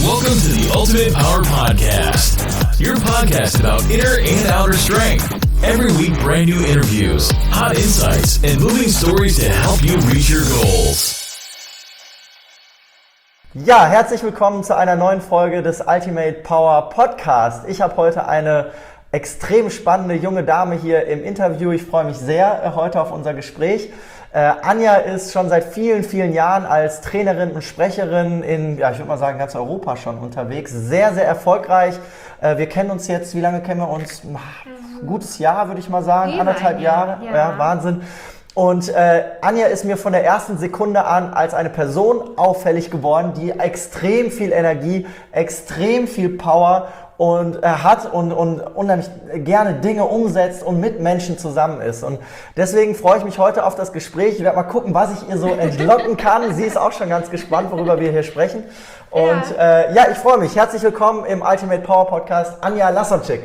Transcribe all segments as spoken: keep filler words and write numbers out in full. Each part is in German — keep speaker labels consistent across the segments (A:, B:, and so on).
A: Welcome to the Ultimate Power Podcast, your podcast about inner and outer strength. Every week, brand new interviews, hot insights, and moving stories to help you reach your goals.
B: Ja, herzlich willkommen zu einer neuen Folge des Ultimate Power Podcast. Ich habe heute eine extrem spannende junge Dame hier im Interview. Ich freue mich sehr äh, heute auf unser Gespräch. Äh, Anja ist schon seit vielen, vielen Jahren als Trainerin und Sprecherin in, ja, ich würde mal sagen, ganz Europa schon unterwegs. Sehr, sehr erfolgreich. Äh, wir kennen uns jetzt, wie lange kennen wir uns? Ein gutes Jahr, würde ich mal sagen.
C: Über
B: Anderthalb
C: ein Jahr,
B: Jahre.
C: ja.
B: Ja, Wahnsinn. Und äh, Anja ist mir von der ersten Sekunde an als eine Person auffällig geworden, die extrem viel Energie, extrem viel Power und äh, hat und, und unheimlich gerne Dinge umsetzt und mit Menschen zusammen ist. Und deswegen freue ich mich heute auf das Gespräch. Ich werde mal gucken, was ich ihr so entlocken kann. Sie ist auch schon ganz gespannt, worüber wir hier sprechen. Und ja, äh, ja ich freue mich. Herzlich willkommen im Ultimate Power Podcast, Anja Lasonczyk.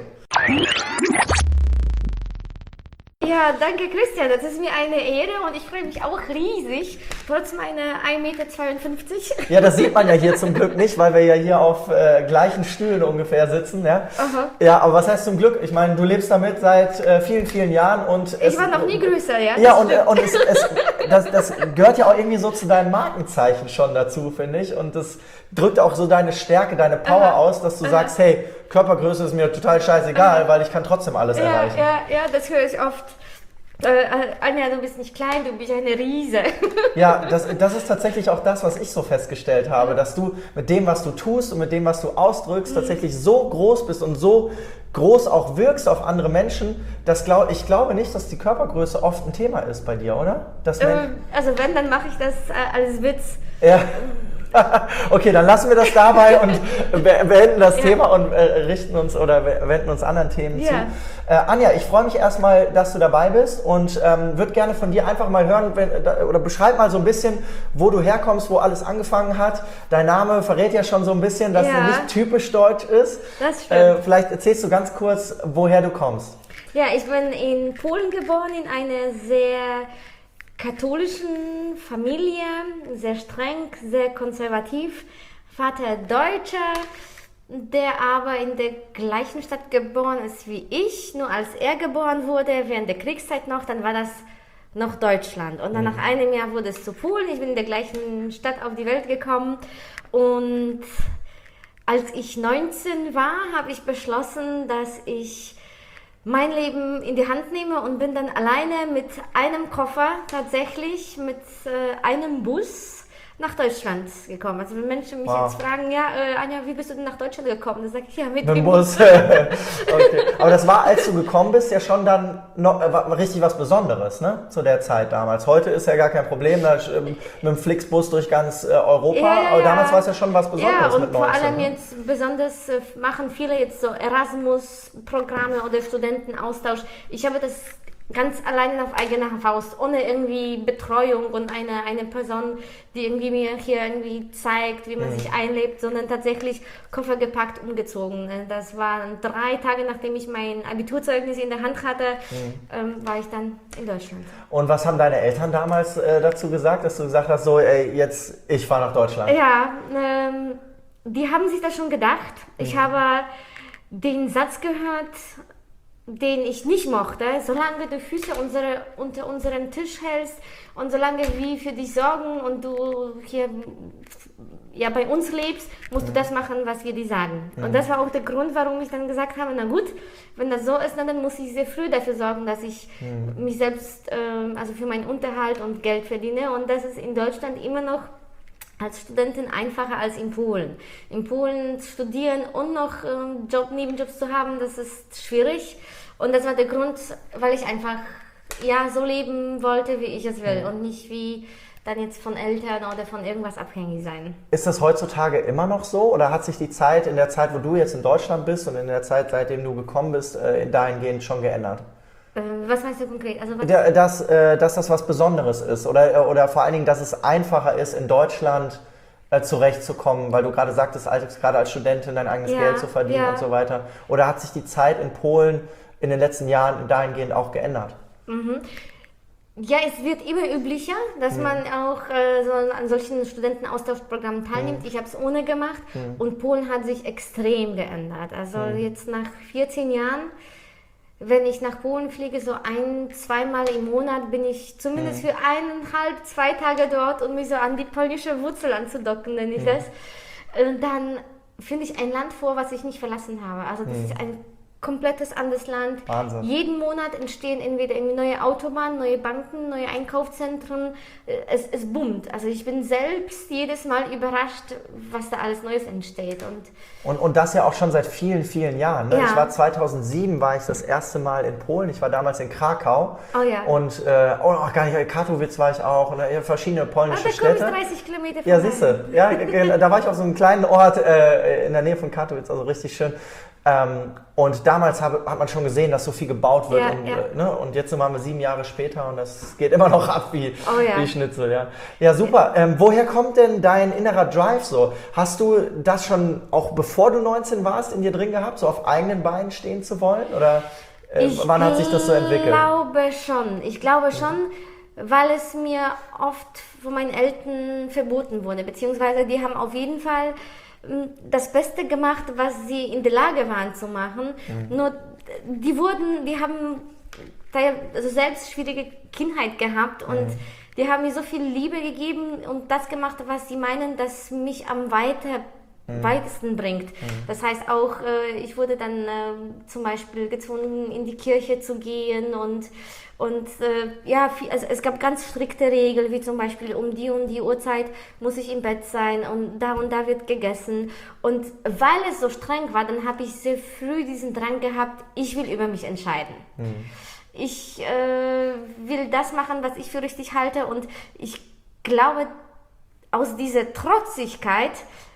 C: Ja, danke Christian, das ist mir eine Ehre und ich freue mich auch riesig, trotz meiner ein Meter zweiundfünfzig.
B: Ja, das sieht man ja hier zum Glück nicht, weil wir ja hier auf äh, gleichen Stühlen ungefähr sitzen. Ja?
C: Aha.
B: Ja, aber was heißt zum Glück? Ich meine, du lebst damit seit äh, vielen, vielen Jahren und
C: ich war noch nie größer, ja.
B: Ja, und, und es, es, das, das gehört ja auch irgendwie so zu deinem Markenzeichen schon dazu, finde ich. Und das drückt auch so deine Stärke, deine Power
C: Aha.
B: aus, dass du
C: Aha.
B: sagst, hey, Körpergröße ist mir total scheißegal,
C: Aha.
B: weil ich kann trotzdem alles
C: ja,
B: erreichen.
C: Ja, ja, das höre ich oft. Äh, Anja, du bist nicht klein, du bist eine Riese.
B: Ja, das, das ist tatsächlich auch das, was ich so festgestellt habe, dass du mit dem, was du tust und mit dem, was du ausdrückst, tatsächlich so groß bist und so groß auch wirkst auf andere Menschen, dass glaub, ich glaube nicht, dass die Körpergröße oft ein Thema ist bei dir, oder? Dass
C: Äh,
B: Men-
C: also wenn, dann mache ich das äh, als Witz.
B: ja. Okay, dann lassen wir das dabei und be- beenden das
C: Ja.
B: Thema und äh, richten uns oder we- wenden uns anderen Themen
C: Ja.
B: zu. Äh, Anja, ich freue mich erstmal, dass du dabei bist und ähm, würde gerne von dir einfach mal hören, wenn, da, oder beschreib mal so ein bisschen, wo du herkommst, wo alles angefangen hat. Dein Name verrät ja schon so ein bisschen, dass
C: Ja.
B: er nicht typisch deutsch ist.
C: Das stimmt.
B: Äh, vielleicht erzählst du ganz kurz, woher du kommst.
C: Ja, ich bin in Polen geboren, in einer sehr katholischen Familie, sehr streng, sehr konservativ. Vater Deutscher, der aber in der gleichen Stadt geboren ist wie ich, nur als er geboren wurde, während der Kriegszeit noch, dann war das noch Deutschland. Und dann nach einem Jahr wurde es zu Polen, ich bin in der gleichen Stadt auf die Welt gekommen und als ich neunzehn war, habe ich beschlossen, dass ich mein Leben in die Hand nehme und bin dann alleine mit einem Koffer tatsächlich mit äh, einem Bus nach Deutschland gekommen. Also wenn Menschen mich
B: Wow.
C: jetzt fragen, ja, äh, Anja, wie bist du denn nach Deutschland gekommen? Dann sage ich, ja, mit,
B: Mit dem
C: dem
B: Bus. Okay. Aber das war, als du gekommen bist, ja schon dann noch, äh, war richtig was Besonderes, ne? Zu der Zeit damals. Heute ist ja gar kein Problem, da, ähm, mit dem Flixbus durch ganz äh, Europa.
C: Ja, ja,
B: aber
C: ja.
B: damals war es ja schon was Besonderes
C: Ja, und
B: mit
C: vor
B: neunzehn.
C: allem
B: Ne?
C: jetzt besonders äh, machen viele jetzt so Erasmus-Programme oder Studentenaustausch. Ich habe das ganz alleine auf eigene Faust, ohne irgendwie Betreuung und eine, eine Person, die irgendwie mir hier irgendwie zeigt, wie man
B: Mhm.
C: sich einlebt, sondern tatsächlich Koffer gepackt, umgezogen. Das waren drei Tage, nachdem ich mein Abiturzeugnis in der Hand hatte,
B: Mhm.
C: ähm, war ich dann in Deutschland.
B: Und was haben deine Eltern damals äh, dazu gesagt, dass du gesagt hast, so, ey, jetzt, ich fahre nach Deutschland?
C: Ja, ähm, die haben sich das schon gedacht. Ich habe den Satz gehört, den ich nicht mochte: solange du Füße unsere, unter unserem Tisch hältst und solange wir für dich sorgen und du hier ja, bei uns lebst, musst du das machen, was wir dir sagen. Und das war auch der Grund, warum ich dann gesagt habe, na gut, wenn das so ist, dann muss ich sehr früh dafür sorgen, dass ich mich selbst, ähm, also für meinen Unterhalt und Geld verdiene. Und das ist in Deutschland immer noch als Studentin einfacher als in Polen. In Polen studieren und noch ähm, Job, Nebenjobs zu haben, das ist schwierig. Und das war der Grund, weil ich einfach ja, so leben wollte, wie ich es will und nicht wie dann jetzt von Eltern oder von irgendwas abhängig sein.
B: Ist das heutzutage immer noch so oder hat sich die Zeit in der Zeit, wo du jetzt in Deutschland bist und in der Zeit, seitdem du gekommen bist, äh, dahingehend schon geändert?
C: Äh, was meinst du konkret? Also was
B: Da- Dass, äh, dass das was Besonderes ist oder, oder vor allen Dingen, dass es einfacher ist, in Deutschland äh, zurechtzukommen, weil du gerade sagtest, als, gerade als Studentin dein eigenes
C: Ja,
B: Geld zu verdienen
C: ja.
B: und so weiter. Oder hat sich die Zeit in Polen in den letzten Jahren dahingehend auch geändert?
C: Ja, es wird immer üblicher, dass mhm. man auch äh, so an solchen Studentenaustauschprogrammen teilnimmt. Mhm. Ich habe es ohne gemacht mhm. und Polen hat sich extrem geändert. Also mhm. jetzt nach vierzehn Jahren, wenn ich nach Polen fliege, so ein-, zweimal im Monat bin ich zumindest mhm. für eineinhalb, zwei Tage dort, um mich so an die polnische Wurzel anzudocken, nenne ich mhm. das. Und dann finde ich ein Land vor, was ich nicht verlassen habe. Also das mhm. ist ein komplettes anderes Land.
B: Wahnsinn.
C: Jeden Monat entstehen entweder neue Autobahnen, neue Banken, neue Einkaufszentren. Es, es boomt. Also ich bin selbst jedes Mal überrascht, was da alles Neues entsteht. Und,
B: und, und das ja auch schon seit vielen, vielen Jahren. Ne?
C: Ja.
B: Ich war zweitausendsieben, war ich das erste Mal in Polen. Ich war damals in Krakau.
C: Oh ja.
B: Und, äh, oh, gar nicht, Katowice war ich auch. Und äh, verschiedene polnische
C: ah, da
B: Städte.
C: Da komme ich dreißig Kilometer von
B: Ja, siehst du. Ja, da war ich auf so einem kleinen Ort äh, in der Nähe von Katowice, also richtig schön. Ähm, und damals hab, hat man schon gesehen, dass so viel gebaut wird.
C: Ja,
B: und,
C: ja.
B: äh, ne? und jetzt sind wir sieben Jahre später und das geht immer noch ab wie,
C: oh, ja.
B: wie Schnitzel. Ja, ja super. Ähm, woher kommt denn dein innerer Drive so? Hast du das schon, auch bevor du neunzehn warst, in dir drin gehabt, so auf eigenen Beinen stehen zu wollen? Oder äh, wann hat sich das so entwickelt?
C: Ich glaube schon. Ich glaube schon, weil es mir oft von meinen Eltern verboten wurde. Beziehungsweise die haben auf jeden Fall das Beste gemacht, was sie in der Lage waren zu machen. Mhm. Nur die wurden, die haben also selbst schwierige Kindheit gehabt und mhm. die haben mir so viel Liebe gegeben und das gemacht, was sie meinen, dass mich am weiter mhm. weitesten bringt. Mhm. Das heißt auch, ich wurde dann zum Beispiel gezwungen, in die Kirche zu gehen und Und äh, ja, viel, also es gab ganz strikte Regeln, wie zum Beispiel um die und die Uhrzeit muss ich im Bett sein und da und da wird gegessen. Und weil es so streng war, dann habe ich sehr früh diesen Drang gehabt, ich will über mich entscheiden. Mhm. Ich äh, will das machen, was ich für richtig halte und ich glaube, aus dieser Trotzigkeit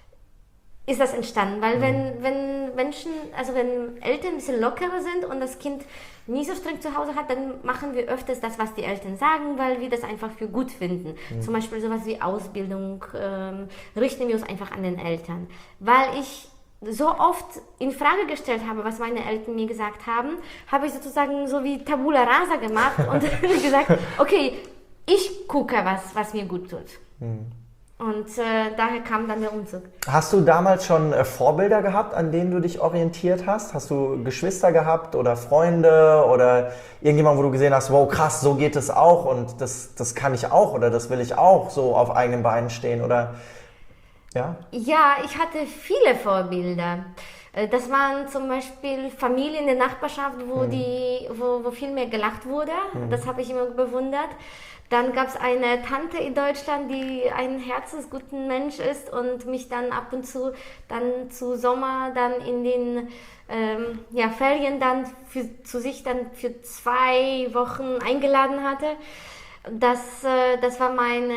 C: ist das entstanden, weil mhm. wenn, wenn Menschen, also wenn Eltern ein bisschen lockerer sind und das Kind nie so streng zu Hause hat, dann machen wir öfters das, was die Eltern sagen, weil wir das einfach für gut finden. Mhm. Zum Beispiel sowas wie Ausbildung ähm, richten wir uns einfach an den Eltern. Weil ich so oft in Frage gestellt habe, was meine Eltern mir gesagt haben, habe ich sozusagen so wie Tabula Rasa gemacht und gesagt, okay, ich gucke, was, was mir gut tut. Mhm. Und äh, daher kam dann der Umzug.
B: Hast du damals schon äh, Vorbilder gehabt, an denen du dich orientiert hast? Hast du Geschwister gehabt oder Freunde oder irgendjemand, wo du gesehen hast, wow, krass, so geht es auch und das, das kann ich auch oder das will ich auch, so auf eigenen Beinen stehen oder ja? Ja,
C: ich hatte viele Vorbilder. Das waren zum Beispiel Familien in der Nachbarschaft, wo, mhm. die, wo, wo viel mehr gelacht wurde. Mhm. Das habe ich immer bewundert. Dann gab es eine Tante in Deutschland, die ein herzensguter Mensch ist und mich dann ab und zu dann zu Sommer dann in den ähm, ja, Ferien dann für, zu sich dann für zwei Wochen eingeladen hatte. Das, äh, das war meine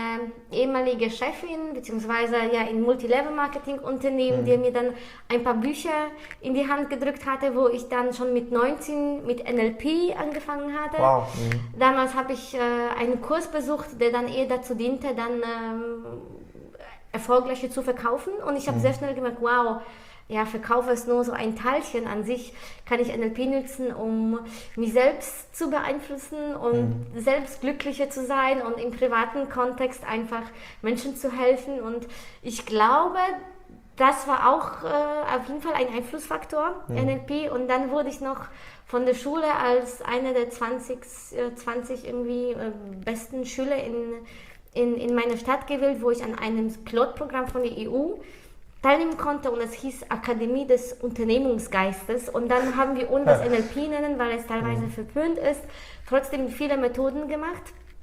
C: ehemalige Chefin, beziehungsweise ja in Multilevel-Marketing-Unternehmen, mhm. die mir dann ein paar Bücher in die Hand gedrückt hatte, wo ich dann schon mit neunzehn mit N L P angefangen hatte.
B: Wow. Mhm.
C: Damals habe ich äh, einen Kurs besucht, der dann eher dazu diente, dann ähm, erfolgreicher zu verkaufen. Und ich habe mhm. sehr schnell gemerkt, wow, ja, Verkauf ist nur so ein Teilchen. An sich kann ich N L P nutzen, um mich selbst zu beeinflussen und mhm. selbst glücklicher zu sein und im privaten Kontext einfach Menschen zu helfen. Und ich glaube, das war auch äh, auf jeden Fall ein Einflussfaktor, mhm. N L P. Und dann wurde ich noch von der Schule als eine der zwanzig, zwanzig irgendwie äh, besten Schüler in, in, in meiner Stadt gewählt, wo ich an einem Pilotprogramm von der E U teilnehmen konnte und es hieß Akademie des Unternehmungsgeistes und dann haben wir uns das N L P nennen, weil es teilweise mhm. verpönt ist, trotzdem viele Methoden gemacht,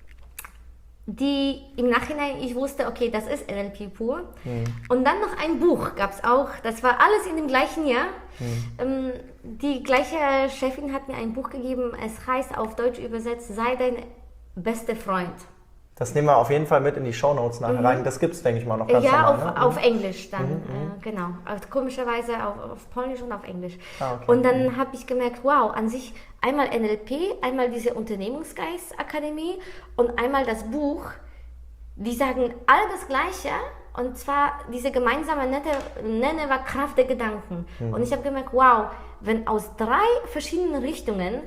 C: die im Nachhinein ich wusste, okay, das ist N L P pur. Mhm. Und dann noch ein Buch gab es auch, das war alles in dem gleichen Jahr. Mhm. Ähm, die gleiche Chefin hat mir ein Buch gegeben, es heißt auf Deutsch übersetzt, sei dein bester Freund.
B: Das nehmen wir auf jeden Fall mit in die Shownotes nachher mhm. rein. Das gibt es, denke ich mal, noch ganz
C: ja,
B: normal.
C: Ja, auf,
B: ne?
C: auf Englisch dann,
B: mhm.
C: äh, genau. Also, komischerweise auf, auf Polnisch und auf Englisch.
B: Ah, okay.
C: Und dann mhm. habe ich gemerkt, wow, an sich einmal N L P, einmal diese Unternehmungsgeist-Akademie und einmal das Buch, die sagen alle das Gleiche. Und zwar diese gemeinsame Nenner war Kraft der Gedanken. Mhm. Und ich habe gemerkt, wow, wenn aus drei verschiedenen Richtungen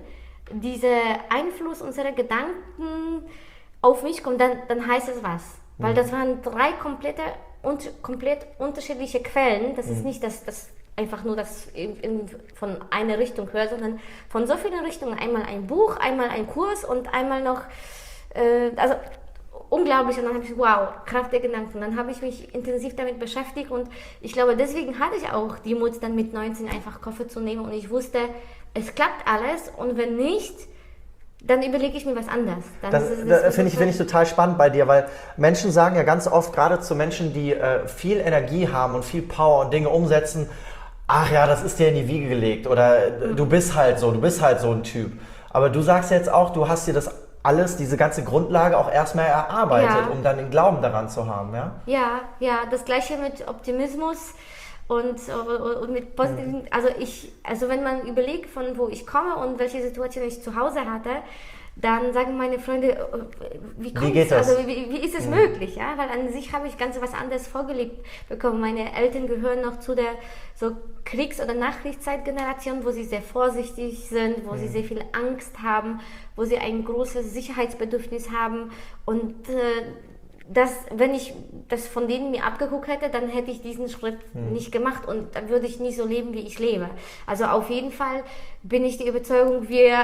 C: dieser Einfluss unserer Gedanken auf mich kommt, dann, dann heißt es was. Weil das waren drei komplette, und, komplett unterschiedliche Quellen. Das ist nicht das, das einfach nur das in, in, von einer Richtung höre, sondern von so vielen Richtungen. Einmal ein Buch, einmal ein Kurs und einmal noch, äh, also unglaublich. Und dann habe ich, wow, Kraft der Gedanken. Dann habe ich mich intensiv damit beschäftigt und ich glaube, deswegen hatte ich auch die Mut, dann mit neunzehn einfach Koffer zu nehmen und ich wusste, es klappt alles und wenn nicht, dann überlege ich mir was anderes. Dann
B: Das, das, das finde ich, find ich total spannend bei dir, weil Menschen sagen ja ganz oft, gerade zu Menschen, die äh, viel Energie haben und viel Power und Dinge umsetzen, ach ja, das ist dir in die Wiege gelegt oder mhm. du bist halt so, du bist halt so ein Typ. Aber du sagst jetzt auch, du hast dir das alles, diese ganze Grundlage auch erstmal erarbeitet, ja. um dann den Glauben daran zu haben, ja?
C: Ja, ja, das Gleiche mit Optimismus. Und, und mit positiven, also ich, also wenn man überlegt, von wo ich komme und welche Situation ich zu Hause hatte, dann sagen meine Freunde, wie kommt es, also wie, wie ist es mhm. möglich, ja? Weil an sich habe ich ganz was anderes vorgelebt bekommen. Meine Eltern gehören noch zu der so Kriegs- oder Nachkriegszeitgeneration, wo sie sehr vorsichtig sind, wo mhm. sie sehr viel Angst haben, wo sie ein großes Sicherheitsbedürfnis haben und äh, Das, wenn ich das von denen mir abgeguckt hätte, dann hätte ich diesen Schritt hm. nicht gemacht und dann würde ich nie so leben, wie ich lebe. Also auf jeden Fall bin ich die Überzeugung, wir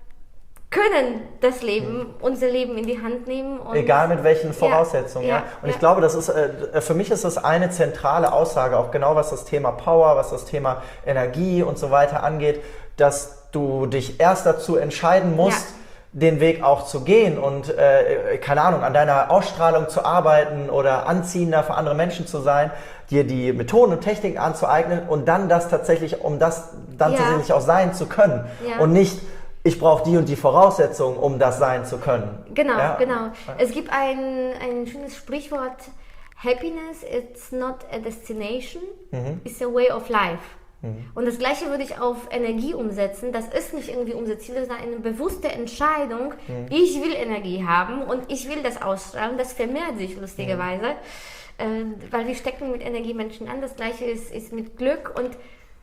C: können das Leben, hm. unser Leben in die Hand nehmen. Und
B: egal mit welchen Voraussetzungen. Ja, ja. Und ja. ich glaube, das ist, äh, für mich ist das eine zentrale Aussage, auch genau was das Thema Power, was das Thema Energie und so weiter angeht, dass du dich erst dazu entscheiden musst, ja. den Weg auch zu gehen und, äh, keine Ahnung, an deiner Ausstrahlung zu arbeiten oder anziehender für andere Menschen zu sein, dir die Methoden und Techniken anzueignen und dann das tatsächlich, um das dann
C: ja.
B: tatsächlich auch sein zu können
C: ja.
B: und nicht, ich brauche die und die Voraussetzungen, um das sein zu können.
C: Genau,
B: ja?
C: genau. Es gibt ein, ein schönes Sprichwort, Happiness is not a destination, mhm. it's a way of life. Und das Gleiche würde ich auf Energie umsetzen. Das ist nicht irgendwie unser Ziel, sondern eine bewusste Entscheidung. Mhm. Ich will Energie haben und ich will das ausstrahlen. Das vermehrt sich lustigerweise, mhm. äh, weil wir stecken mit Energie Menschen an. Das Gleiche ist, ist mit Glück. Und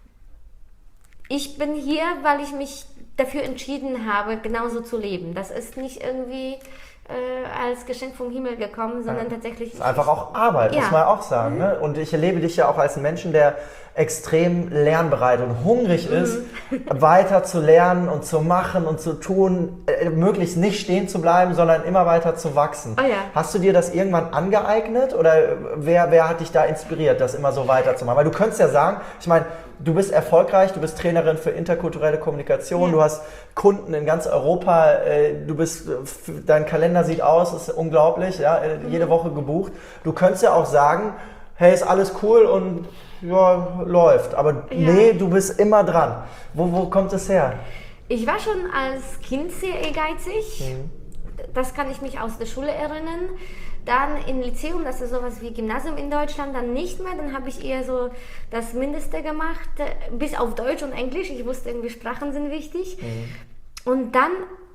C: ich bin hier, weil ich mich dafür entschieden habe, genauso zu leben. Das ist nicht irgendwie äh, als Geschenk vom Himmel gekommen, sondern ja. tatsächlich...
B: Das ist einfach auch Arbeit, ja. muss man auch sagen. Mhm. Ne? Und ich erlebe dich ja auch als einen Menschen, der extrem lernbereit und hungrig ist, mhm. weiter zu lernen und zu machen und zu tun, äh, möglichst nicht stehen zu bleiben, sondern immer weiter zu wachsen.
C: Oh ja.
B: Hast du dir das irgendwann angeeignet oder wer, wer hat dich da inspiriert, das immer so weiterzumachen? Weil du könntest ja sagen, ich meine, du bist erfolgreich, du bist Trainerin für interkulturelle Kommunikation, ja. du hast Kunden in ganz Europa, äh, du bist, dein Kalender sieht aus, ist unglaublich, ja, äh, mhm. jede Woche gebucht. Du könntest ja auch sagen, hey, ist alles cool und ja, läuft. Aber ja. nee, du bist immer dran. Wo, wo kommt es her?
C: Ich war schon als Kind sehr ehrgeizig. Mhm. Das kann ich mich aus der Schule erinnern. Dann im Lyzeum, das ist sowas wie Gymnasium in Deutschland, dann nicht mehr. Dann habe ich eher so das Mindeste gemacht, bis auf Deutsch und Englisch. Ich wusste irgendwie, Sprachen sind wichtig. Mhm. Und dann,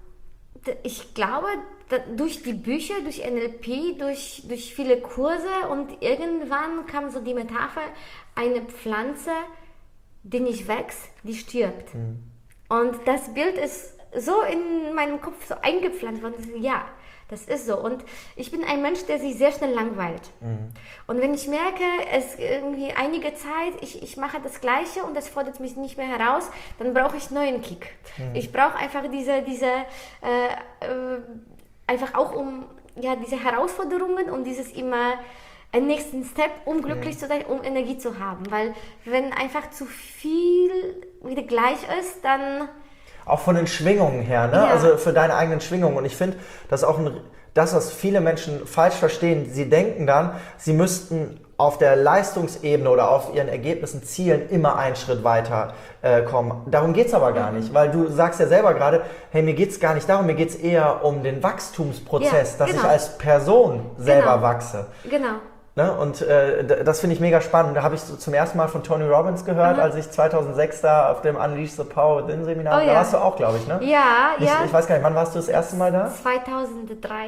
C: ich glaube, durch die Bücher, durch N L P, durch, durch viele Kurse und irgendwann kam so die Metapher, eine Pflanze, die nicht wächst, die stirbt. Mhm. Und das Bild ist so in meinem Kopf so eingepflanzt worden, ja, das ist so. Und ich bin ein Mensch, der sich sehr schnell langweilt. Mhm. Und wenn ich merke, es irgendwie einige Zeit, ich, ich mache das Gleiche und das fordert mich nicht mehr heraus, dann brauche ich einen neuen Kick. Mhm. Ich brauche einfach diese, diese äh, äh, einfach auch um ja, diese Herausforderungen und dieses immer einen nächsten Step, um glücklich mhm. zu sein, um Energie zu haben. Weil wenn einfach zu viel wieder gleich ist, dann...
B: Auch von den Schwingungen her, ne?
C: Ja.
B: Also für deine eigenen Schwingungen. Und ich finde, das ist auch ein, das, was viele Menschen falsch verstehen. Sie denken dann, sie müssten auf der Leistungsebene oder auf ihren Ergebnissen, Zielen immer einen Schritt weiter äh, kommen. Darum geht's aber gar mhm. nicht, weil du sagst ja selber gerade, hey, mir geht's gar nicht darum, mir geht's eher um den Wachstumsprozess,
C: ja,
B: dass
C: genau.
B: ich als Person selber
C: genau.
B: wachse.
C: Genau.
B: Ne? Und äh, das finde ich mega spannend. Da habe ich so zum ersten Mal von Tony Robbins gehört, mhm. als ich zweitausendsechs da auf dem Unleash the Power Within Seminar,
C: oh,
B: da
C: ja.
B: warst du auch, glaube ich, ne?
C: Ja,
B: ich,
C: ja.
B: Ich weiß gar nicht, wann warst du das erste Mal da?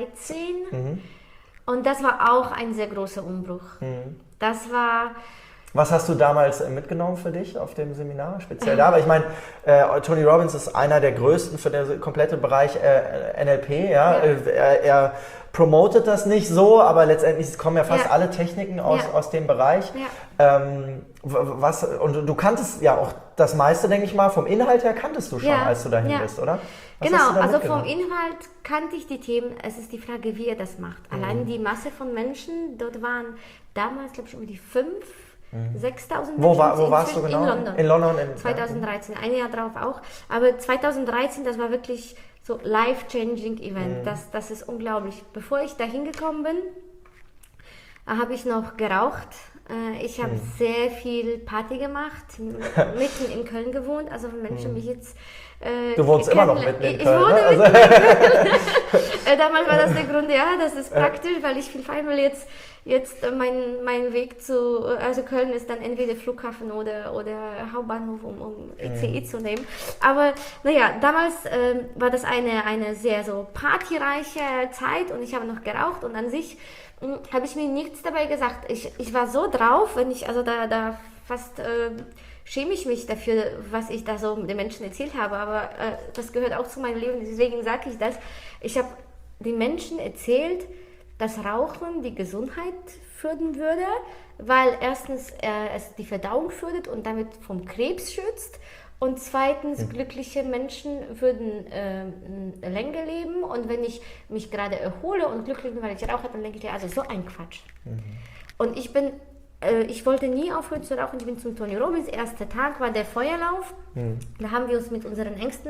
C: zweitausenddreizehn.
B: Mhm.
C: Und das war auch ein sehr großer Umbruch. Mhm. Das war...
B: Was hast du damals mitgenommen für dich auf dem Seminar, speziell da? Aber ich meine, äh, Tony Robbins ist einer der größten für den kompletten Bereich äh, N L P. Ja? ja. Er, er promotet das nicht so, aber letztendlich kommen ja fast ja. alle Techniken aus, ja. aus dem Bereich. Ja. Ähm, was, und du kanntest ja auch das meiste, denke ich mal, vom Inhalt her kanntest du schon, ja. als du dahin ja. bist, oder? Was
C: genau, also vom Inhalt kannte ich die Themen. Es ist die Frage, wie er das macht. Mhm. Allein die Masse von Menschen, dort waren damals, glaube ich, um die fünf. sechstausend
B: Wo, war, wo warst du genau?
C: In London.
B: In London in
C: zweitausenddreizehn, ein Jahr drauf auch. Aber zweitausenddreizehn, das war wirklich so life-changing Event. Mhm. Das, das ist unglaublich. Bevor ich da hingekommen bin, habe ich noch geraucht. Ich habe mhm. sehr viel Party gemacht, mitten in Köln gewohnt. Also wenn Menschen mhm. mich jetzt äh,
B: Du wohnst immer noch mitten in
C: ich,
B: Köln,
C: ich wohne
B: ne?
C: mitten
B: Also
C: in Köln. Damals war das der Grund, ja, das ist praktisch, weil ich viel feiern will. Jetzt, jetzt mein, mein Weg zu, also Köln ist dann entweder Flughafen oder, oder Hauptbahnhof, um, um I C E mhm. zu nehmen. Aber naja, damals äh, war das eine, eine sehr so partyreiche Zeit und ich habe noch geraucht und an sich habe ich mir nichts dabei gesagt. Ich, ich war so drauf, wenn ich, also da, da fast äh, schäme ich mich dafür, was ich da so den Menschen erzählt habe, aber äh, das gehört auch zu meinem Leben, deswegen sage ich das. Ich habe den Menschen erzählt, dass Rauchen die Gesundheit fördern würde, weil erstens äh, es die Verdauung fördert und damit vom Krebs schützt. Und zweitens, mhm. glückliche Menschen würden äh, länger leben und wenn ich mich gerade erhole und glücklich bin, weil ich rauche, dann denke ich, also so ein Quatsch. Mhm. Und ich bin, äh, ich wollte nie aufhören zu rauchen, ich bin zum Tony Robbins, erster Tag war der Feuerlauf, mhm. da haben wir uns mit unseren Ängsten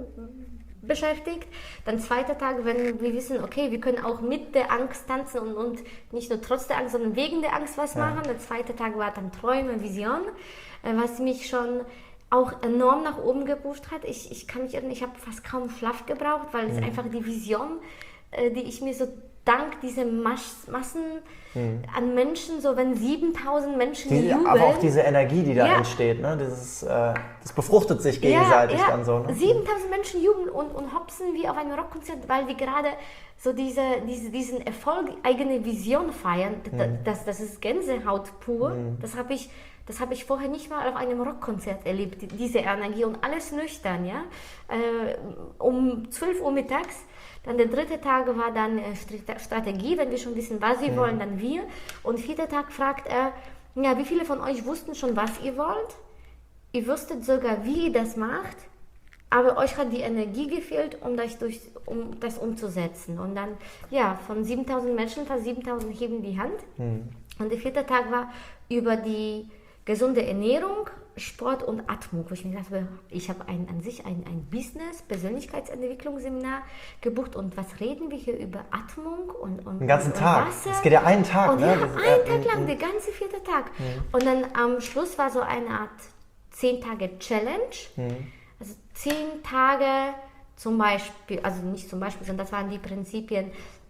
C: beschäftigt. Dann zweiter Tag, wenn wir wissen, okay, wir können auch mit der Angst tanzen und, und nicht nur trotz der Angst, sondern wegen der Angst was ja. machen. Der zweite Tag war dann Träume, Vision, äh, was mich schon auch enorm nach oben gepusht hat. Ich, ich kann mich erinnern, ich habe fast kaum Schlaf gebraucht, weil es mhm. einfach die Vision, äh, die ich mir so dank dieser Mas- Massen mhm. an Menschen, so wenn siebentausend Menschen
B: die,
C: jubeln.
B: Aber auch diese Energie, die da
C: ja.
B: entsteht, ne? Dieses, äh, das befruchtet sich gegenseitig ja, ja. dann so. Ne?
C: siebentausend Menschen jubeln und, und hopsen wie auf einem Rockkonzert, weil wir gerade so diese, diese, diesen Erfolg, eigene Vision feiern. Mhm. Das, das ist Gänsehaut pur. Mhm. Das habe ich Das habe ich vorher nicht mal auf einem Rockkonzert erlebt, diese Energie und alles nüchtern, ja. Äh, um zwölf Uhr mittags, dann der dritte Tag war dann äh, Strategie, wenn wir schon wissen, was wir mhm. wollen, dann wir. Und vierter Tag fragt er, ja, wie viele von euch wussten schon, was ihr wollt? Ihr wusstet sogar, wie ihr das macht, aber euch hat die Energie gefehlt, um das, durch, um das umzusetzen. Und dann, ja, von siebentausend Menschen, fast siebentausend heben die Hand. Mhm. Und der vierte Tag war über die gesunde Ernährung, Sport und Atmung, wo ich mir dachte, ich habe ein, an sich ein, ein Business, Persönlichkeitsentwicklungsseminar gebucht und was reden wir hier über Atmung und, und
B: den ganzen
C: und
B: Tag.
C: Wasser.
B: Es geht ja einen Tag,
C: und
B: ne?
C: Ja,
B: das
C: einen
B: ist,
C: Tag
B: äh,
C: lang,
B: äh,
C: der ganze vierte Tag.
B: Mhm.
C: Und dann am Schluss war so eine Art zehn Tage Challenge. Mhm. Also zehn Tage zum Beispiel, also nicht zum Beispiel, sondern das waren die Prinzipien,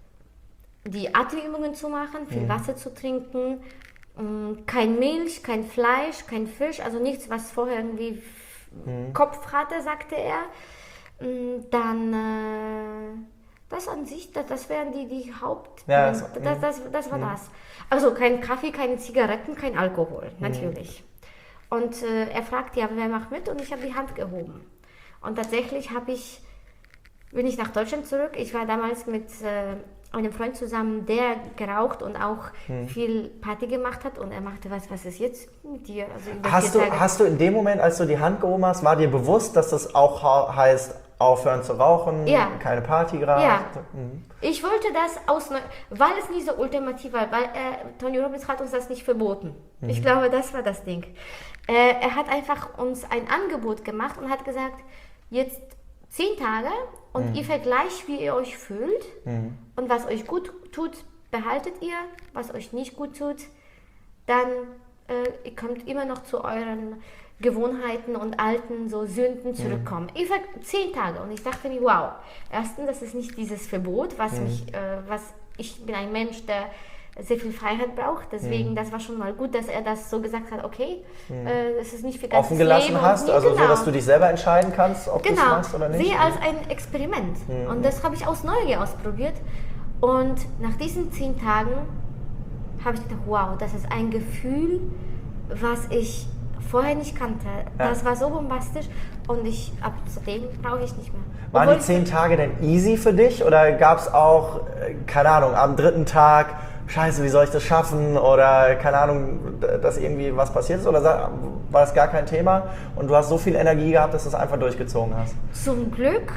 C: die Atemübungen zu machen, viel mhm. Wasser zu trinken, kein Milch, kein Fleisch, kein Fisch, also nichts, was vorher irgendwie mhm. Kopf hatte, sagte er. Dann, äh, das an sich, das, das wären die, die Haupt...
B: Ja,
C: das, das, das, das war mhm. das. Also kein Kaffee, keine Zigaretten, kein Alkohol, natürlich. Mhm. Und äh, er fragte, ja, wer macht mit? Und ich habe die Hand gehoben. Und tatsächlich habe ich, bin ich nach Deutschland zurück. Ich war damals mit... Äh, einem Freund zusammen, der geraucht und auch hm. viel Party gemacht hat und er machte, was, was ist jetzt mit dir? Also
B: hast, du, hast du in dem Moment, als du die Hand gehoben hast, war dir bewusst, dass das auch heißt, aufhören zu rauchen,
C: ja.
B: keine Party gerade?
C: Ja.
B: Mhm.
C: Ich wollte das aus, weil es nicht so ultimativ war, weil äh, Tony Robbins hat uns das nicht verboten. Mhm. Ich glaube, das war das Ding. Äh, er hat einfach uns ein Angebot gemacht und hat gesagt, jetzt zehn Tage und mhm. ihr vergleicht, wie ihr euch fühlt mhm. und was euch gut tut, behaltet ihr, was euch nicht gut tut, dann äh, ihr könnt immer noch zu euren Gewohnheiten und alten so Sünden zurückkommen. Mhm. Ich sag zehn Tage und ich dachte mir, wow, erstens, das ist nicht dieses Verbot, was mhm. mich, äh, was ich bin ein Mensch, der sehr viel Freiheit braucht, deswegen, mhm. das war schon mal gut, dass er das so gesagt hat, okay, mhm. äh, es ist nicht für ganzes
B: offen gelassen
C: Leben
B: hast,
C: nie,
B: also
C: genau.
B: so, dass du dich selber entscheiden kannst, ob
C: genau.
B: du es machst oder nicht.
C: Sehe als ein Experiment mhm. und das habe ich aus Neugier ausprobiert und nach diesen zehn Tagen habe ich gedacht, wow, das ist ein Gefühl, was ich vorher nicht kannte.
B: Ja.
C: Das war so bombastisch und ich, ab zudem brauche ich nicht mehr.
B: Waren
C: Obwohl
B: die zehn Tage denn easy für dich oder gab es auch, äh, keine Ahnung, am dritten Tag, scheiße, wie soll ich das schaffen oder keine Ahnung, dass irgendwie was passiert ist oder war das gar kein Thema und du hast so viel Energie gehabt, dass du es einfach durchgezogen hast?
C: Zum Glück,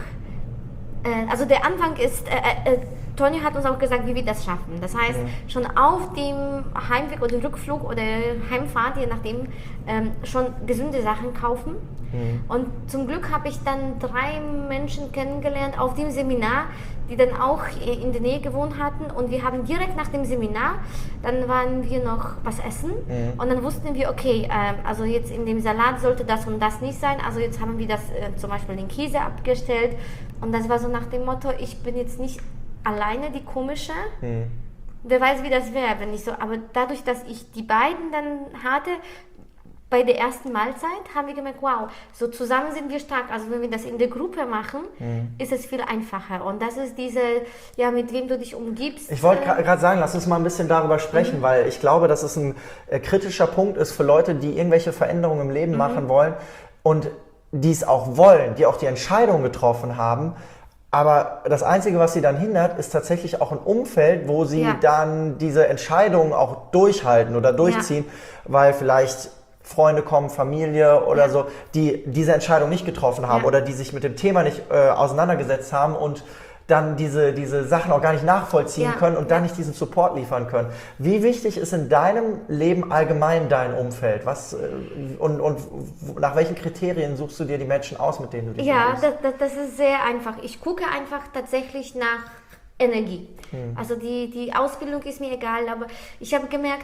C: äh, also der Anfang ist, äh, äh, Toni hat uns auch gesagt, wie wir das schaffen. Das heißt, mhm. schon auf dem Heimweg oder Rückflug oder Heimfahrt, je nachdem, ähm, schon gesunde Sachen kaufen. Mhm. Und zum Glück habe ich dann drei Menschen kennengelernt auf dem Seminar, die dann auch in der Nähe gewohnt hatten. Und wir haben direkt nach dem Seminar, dann waren wir noch was essen. Mhm. Und dann wussten wir, okay, äh, also jetzt in dem Salat sollte das und das nicht sein. Also jetzt haben wir das äh, zum Beispiel den Käse abgestellt. Und das war so nach dem Motto, ich bin jetzt nicht alleine die komische. Hm. Wer weiß, wie das wäre, wenn ich so. Aber dadurch, dass ich die beiden dann hatte, bei der ersten Mahlzeit, haben wir gemerkt, wow, so zusammen sind wir stark. Also wenn wir das in der Gruppe machen, hm. ist es viel einfacher. Und das ist diese, ja, mit wem du dich umgibst.
B: Ich wollte äh, gerade sagen, lass uns mal ein bisschen darüber sprechen, mhm. weil ich glaube, dass es ein äh, kritischer Punkt ist für Leute, die irgendwelche Veränderungen im Leben mhm. machen wollen und die es auch wollen, die auch die Entscheidung getroffen haben. Aber das Einzige, was sie dann hindert, ist tatsächlich auch ein Umfeld, wo sie ja. dann diese Entscheidungen auch durchhalten oder durchziehen, ja. weil vielleicht Freunde kommen, Familie oder ja. so, die diese Entscheidung nicht getroffen haben ja. oder die sich mit dem Thema nicht äh, auseinandergesetzt haben und dann diese, diese Sachen auch gar nicht nachvollziehen ja. können und dann nicht diesen Support liefern können. Wie wichtig ist in deinem Leben allgemein dein Umfeld? Was, und, und nach welchen Kriterien suchst du dir die Menschen aus, mit denen du dich
C: Ja, das, das, das ist sehr einfach. Ich gucke einfach tatsächlich nach Energie. Hm. Also die, die Ausbildung ist mir egal, aber ich habe gemerkt,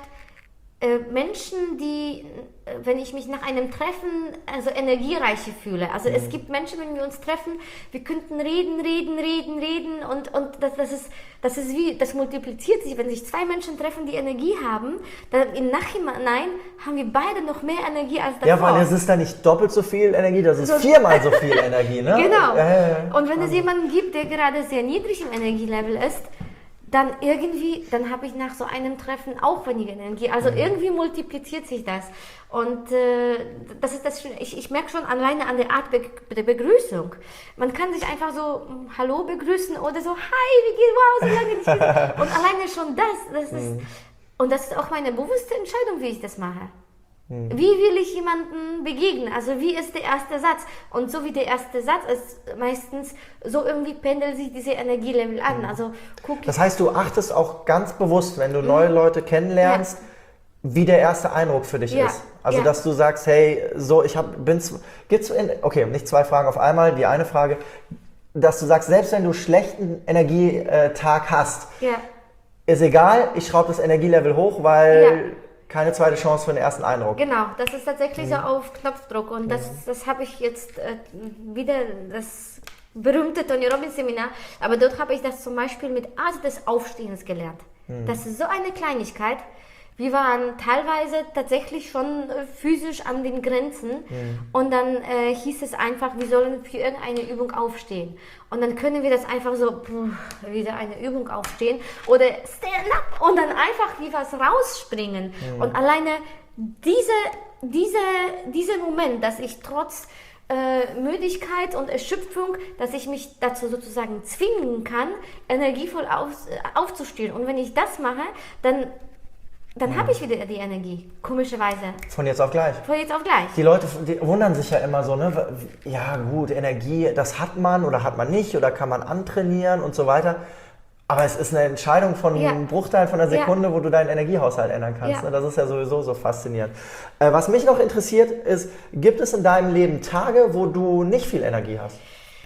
C: Menschen, die, wenn ich mich nach einem Treffen also energiereiche fühle, also mhm. es gibt Menschen, wenn wir uns treffen, wir könnten reden, reden, reden, reden und, und das, das, ist, das ist wie, das multipliziert sich, wenn sich zwei Menschen treffen, die Energie haben, dann im Nachhinein haben wir beide noch mehr Energie als davor.
B: Ja, weil es ist dann nicht doppelt so viel Energie, das ist so viermal so viel Energie, ne?
C: Genau.
B: Ja, ja, ja.
C: Und wenn es jemanden gibt, der gerade sehr niedrig im Energielevel ist, dann irgendwie, dann habe ich nach so einem Treffen auch weniger Energie. Also mhm. irgendwie multipliziert sich das. Und äh, das ist das Schöne. Ich, ich merke schon alleine an der Art Be- der Begrüßung. Man kann sich einfach so Hallo begrüßen oder so Hi, wie geht's? Wow, so lange nicht gesehen. Und alleine schon das. das ist, mhm. Und das ist auch meine bewusste Entscheidung, wie ich das mache. Mhm. Wie will ich jemandem begegnen? Also wie ist der erste Satz? Und so wie der erste Satz ist, meistens so irgendwie pendelt sich diese Energielevel an. Mhm. Also guck
B: das heißt, du achtest auch ganz bewusst, wenn du mhm. neue Leute kennenlernst, ja. wie der erste Eindruck für dich ja. ist. Also ja. dass du sagst, hey, so ich hab, bin, gibt's in, okay, nicht zwei Fragen auf einmal. Die eine Frage, dass du sagst, selbst wenn du einen schlechten Energietag hast, ja. ist egal, ich schraube das Energielevel hoch, weil ja. keine zweite Chance für den ersten Eindruck.
C: Genau, das ist tatsächlich mhm. so auf Knopfdruck und das, mhm. das habe ich jetzt äh, wieder, das berühmte Tony Robbins Seminar, aber dort habe ich das zum Beispiel mit Art des Aufstehens gelernt. Mhm. Das ist so eine Kleinigkeit. Wir waren teilweise tatsächlich schon äh, physisch an den Grenzen mhm. und dann äh, hieß es einfach, wir sollen für irgendeine Übung aufstehen. Und dann können wir das einfach so, pff, wieder eine Übung aufstehen oder stand up und dann einfach wie was rausspringen. Mhm. Und alleine diese, diese, dieser Moment, dass ich trotz äh, Müdigkeit und Erschöpfung, dass ich mich dazu sozusagen zwingen kann, energievoll auf, äh, aufzustehen. Und wenn ich das mache, dann Dann mhm. habe ich wieder die Energie, komischerweise.
B: Von jetzt auf gleich.
C: Von jetzt auf gleich.
B: Die Leute die wundern sich ja immer so, ne? Ja gut, Energie, das hat man oder hat man nicht oder kann man antrainieren und so weiter. Aber es ist eine Entscheidung von ja. einem Bruchteil von einer Sekunde, ja. wo du deinen Energiehaushalt ändern kannst. Ja. Ne? Das ist ja sowieso so faszinierend. Äh, was mich noch interessiert ist, gibt es in deinem Leben Tage, wo du nicht viel Energie hast?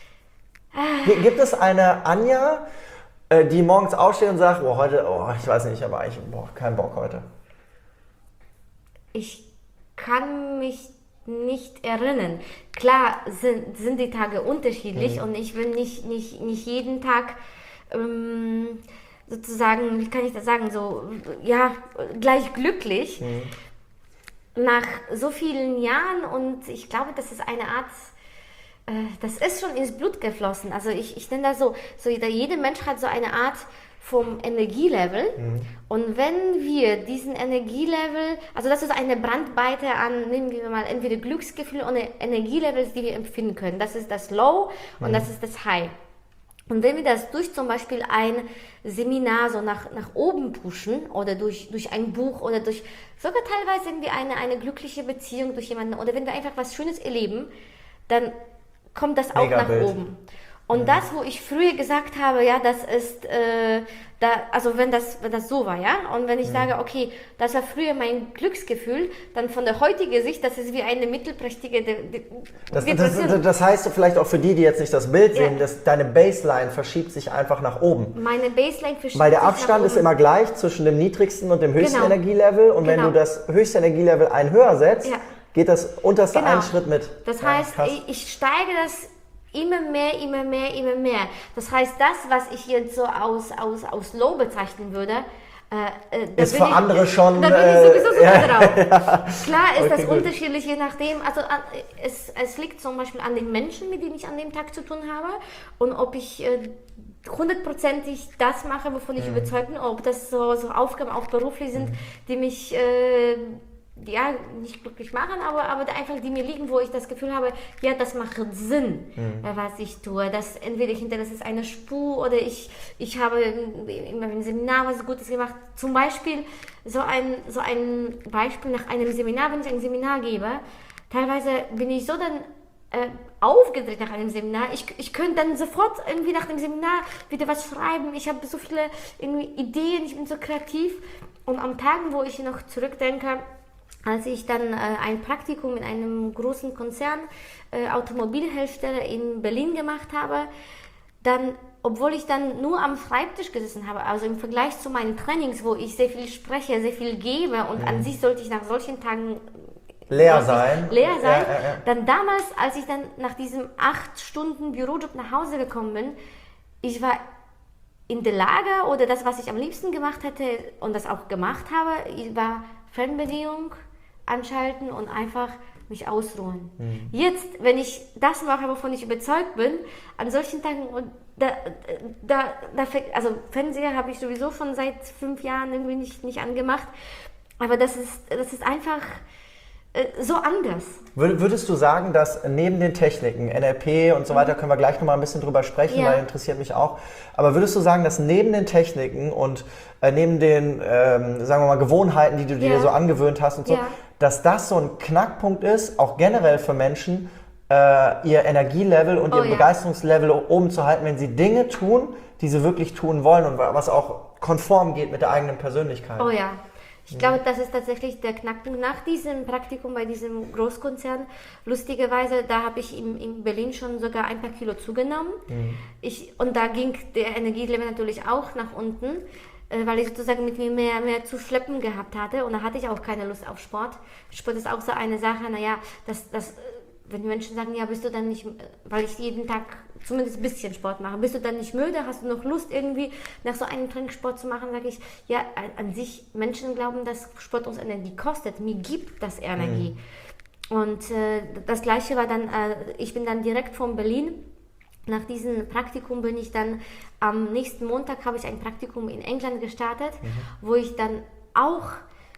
B: Ah. Gibt es eine Anja, die morgens aufsteht und sagt, oh, heute, oh, ich weiß nicht, ich habe eigentlich boah, keinen Bock heute?
C: Ich kann mich nicht erinnern. Klar sind, sind die Tage unterschiedlich mhm. und ich will nicht, nicht, nicht jeden Tag ähm, sozusagen, wie kann ich das sagen, so, ja, gleich glücklich. Mhm. Nach so vielen Jahren und ich glaube, das ist eine Art... Das ist schon ins Blut geflossen. Also ich, ich nenne das so, so jeder, jeder Mensch hat so eine Art vom Energielevel. Mhm. Und wenn wir diesen Energielevel, also das ist eine Brandweite an, nehmen wir mal entweder Glücksgefühl oder Energielevels, die wir empfinden können. Das ist das Low und mhm. das ist das High. Und wenn wir das durch zum Beispiel ein Seminar so nach, nach oben pushen oder durch, durch ein Buch oder durch sogar teilweise irgendwie eine, eine glückliche Beziehung durch jemanden oder wenn wir einfach was Schönes erleben, dann kommt das auch
B: Mega
C: nach
B: Bild.
C: oben. Und
B: Mhm.
C: das, wo ich früher gesagt habe, ja, das ist, äh, da, also wenn das, wenn das so war, ja, und wenn ich mhm. sage, okay, das war früher mein Glücksgefühl, dann von der heutigen Sicht, das ist wie eine mittelprächtige De- De-
B: das, das, das heißt vielleicht auch für die, die jetzt nicht das Bild sehen, ja. dass deine Baseline verschiebt sich einfach nach oben.
C: Meine Baseline verschiebt
B: Weil der
C: sich
B: Abstand
C: nach
B: ist
C: oben.
B: immer gleich zwischen dem niedrigsten und dem höchsten
C: Genau.
B: Energielevel und
C: Genau.
B: wenn du das höchste Energielevel ein höher setzt,
C: Ja.
B: geht das unterste
C: Genau.
B: einen Schritt mit.
C: Das
B: Ja,
C: heißt,
B: krass.
C: ich, ich steige das immer mehr, immer mehr, immer mehr. Das heißt, das, was ich jetzt so aus, aus, aus Low bezeichnen würde, äh, da
B: ist
C: bin
B: für
C: ich,
B: andere schon...
C: Da bin ich sowieso super
B: äh,
C: drauf.
B: ja.
C: Klar ist
B: Okay,
C: das
B: gut.
C: unterschiedlich, je nachdem. Also an, es, es liegt zum Beispiel an den Menschen, mit denen ich an dem Tag zu tun habe und ob ich äh, hundertprozentig das mache, wovon ich mhm. überzeugt bin, ob das so, so Aufgaben auch beruflich sind, mhm. die mich... Äh, ja, nicht glücklich machen, aber, aber einfach die mir liegen, wo ich das Gefühl habe, ja, das macht Sinn, mhm. was ich tue. Das, entweder ich hinterlasse es eine Spur oder ich, ich habe in meinem Seminar was Gutes gemacht. Zum Beispiel so ein, so ein Beispiel nach einem Seminar, wenn ich ein Seminar gebe, teilweise bin ich so dann äh, aufgedreht nach einem Seminar. Ich, ich könnte dann sofort irgendwie nach dem Seminar wieder was schreiben. Ich habe so viele irgendwie Ideen, ich bin so kreativ. Und am Tagen, wo ich noch zurückdenke, als ich dann äh, ein Praktikum in einem großen Konzern, äh, Automobilhersteller in Berlin gemacht habe, dann, obwohl ich dann nur am Schreibtisch gesessen habe, also im Vergleich zu meinen Trainings, wo ich sehr viel spreche, sehr viel gebe und mhm. an sich sollte ich nach solchen Tagen
B: leer sein,
C: leer sein.
B: Ja, ja, ja.
C: Dann damals, als ich dann nach diesem acht Stunden Bürojob nach Hause gekommen bin, ich war in der Lage, oder das, was ich am liebsten gemacht hätte und das auch gemacht habe, ich war Fernbedienung anschalten und einfach mich ausruhen. Mhm. Jetzt, wenn ich das mache, wovon ich überzeugt bin, an solchen Tagen, und da, da, da, also Fernseher habe ich sowieso schon seit fünf Jahren irgendwie nicht, nicht angemacht, aber das ist, das ist einfach äh, so anders.
B: Würdest du sagen, dass neben den Techniken, N L P und so weiter, können wir gleich nochmal ein bisschen drüber sprechen,
C: ja.
B: weil interessiert mich auch, aber würdest du sagen, dass neben den Techniken und äh, neben den, ähm, sagen wir mal, Gewohnheiten, die du ja. dir so angewöhnt hast und so, ja. dass das so ein Knackpunkt ist, auch generell für Menschen, äh, ihr Energielevel und
C: oh,
B: ihr
C: ja.
B: Begeisterungslevel oben zu halten, wenn sie Dinge tun, die sie wirklich tun wollen und was auch konform geht mit der eigenen Persönlichkeit?
C: Oh ja. Ich glaube, das ist tatsächlich der Knackpunkt. Nach diesem Praktikum bei diesem Großkonzern, lustigerweise, da habe ich in, in Berlin schon sogar ein paar Kilo zugenommen. Mhm. Ich, und da ging der Energielevel natürlich auch nach unten, äh, weil ich sozusagen mit mir mehr, mehr zu schleppen gehabt hatte. Und da hatte ich auch keine Lust auf Sport. Sport ist auch so eine Sache, naja, das, das, wenn die Menschen sagen, ja, bist du dann nicht, weil ich jeden Tag zumindest ein bisschen Sport mache, bist du dann nicht müde, hast du noch Lust irgendwie nach so einem Training Sport zu machen, sage ich, ja, an sich, Menschen glauben, dass Sport uns Energie kostet, mir gibt das Energie. Mhm. Und äh, das Gleiche war dann, äh, ich bin dann direkt von Berlin, nach diesem Praktikum bin ich dann, am nächsten Montag habe ich ein Praktikum in England gestartet, mhm. wo ich dann auch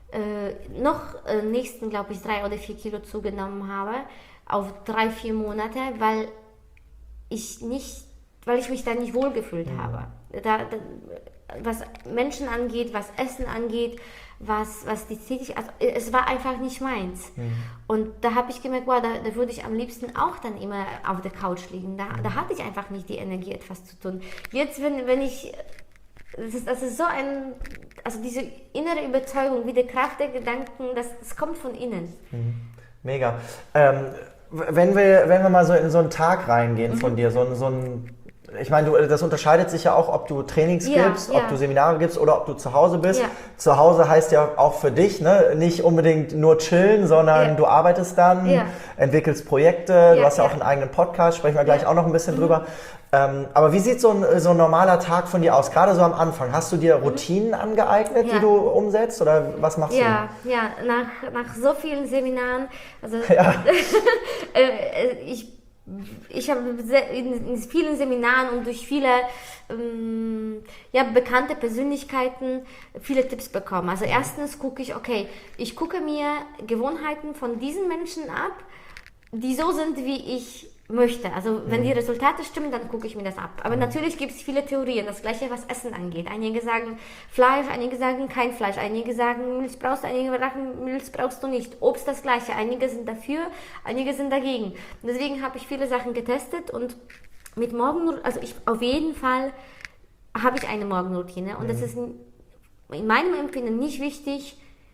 C: äh, noch äh, nächsten, glaube ich, drei oder vier Kilo zugenommen habe, auf drei, vier Monate, weil ich nicht, weil ich mich da nicht wohlgefühlt mhm. habe. Da, da, was Menschen angeht, was Essen angeht, was, was die Tätigkeit, also es war einfach nicht meins. Mhm. Und da habe ich gemerkt, wow, da, da würde ich am liebsten auch dann immer auf der Couch liegen. Da, mhm. da hatte ich einfach nicht die Energie, etwas zu tun. Jetzt, wenn, wenn ich, das ist, das ist so ein, also diese innere Überzeugung, wie die Kraft der Gedanken, das, das kommt von innen.
B: Mhm. Mega. Ähm, Wenn wir, wenn wir mal so in so einen Tag reingehen von mhm. dir, so, so ein, ich meine, du, das unterscheidet sich ja auch, ob du Trainings
C: ja,
B: gibst,
C: ja.
B: ob du Seminare gibst oder ob du zu Hause bist.
C: Ja.
B: Zu Hause heißt ja auch für dich, ne, nicht unbedingt nur chillen, sondern ja. du arbeitest dann, ja. entwickelst Projekte, ja, du hast ja, ja auch einen eigenen Podcast, sprechen wir gleich ja. auch noch ein bisschen mhm. drüber. Ähm, aber wie sieht so ein, so ein normaler Tag von dir aus, gerade so am Anfang? Hast du dir Routinen angeeignet,
C: ja.
B: die du umsetzt oder was machst
C: ja,
B: du?
C: Ja, nach, nach so vielen Seminaren, also
B: ja.
C: äh, ich ich habe in, in vielen Seminaren und durch viele ähm, ja, bekannte Persönlichkeiten viele Tipps bekommen. Also erstens gucke ich, okay, ich gucke mir Gewohnheiten von diesen Menschen ab, die so sind, wie ich möchte. Also wenn die Resultate stimmen, dann gucke ich mir das ab. Aber natürlich gibt es viele Theorien, das gleiche was Essen angeht. Einige sagen Fleisch, einige sagen kein Fleisch, einige sagen Milch brauchst du, einige sagen Milch brauchst du nicht. Obst das gleiche, einige sind dafür, einige sind dagegen. Deswegen habe ich viele Sachen getestet und mit Morgen, also ich auf jeden Fall habe ich eine Morgenroutine und das ist in meinem Empfinden nicht wichtig,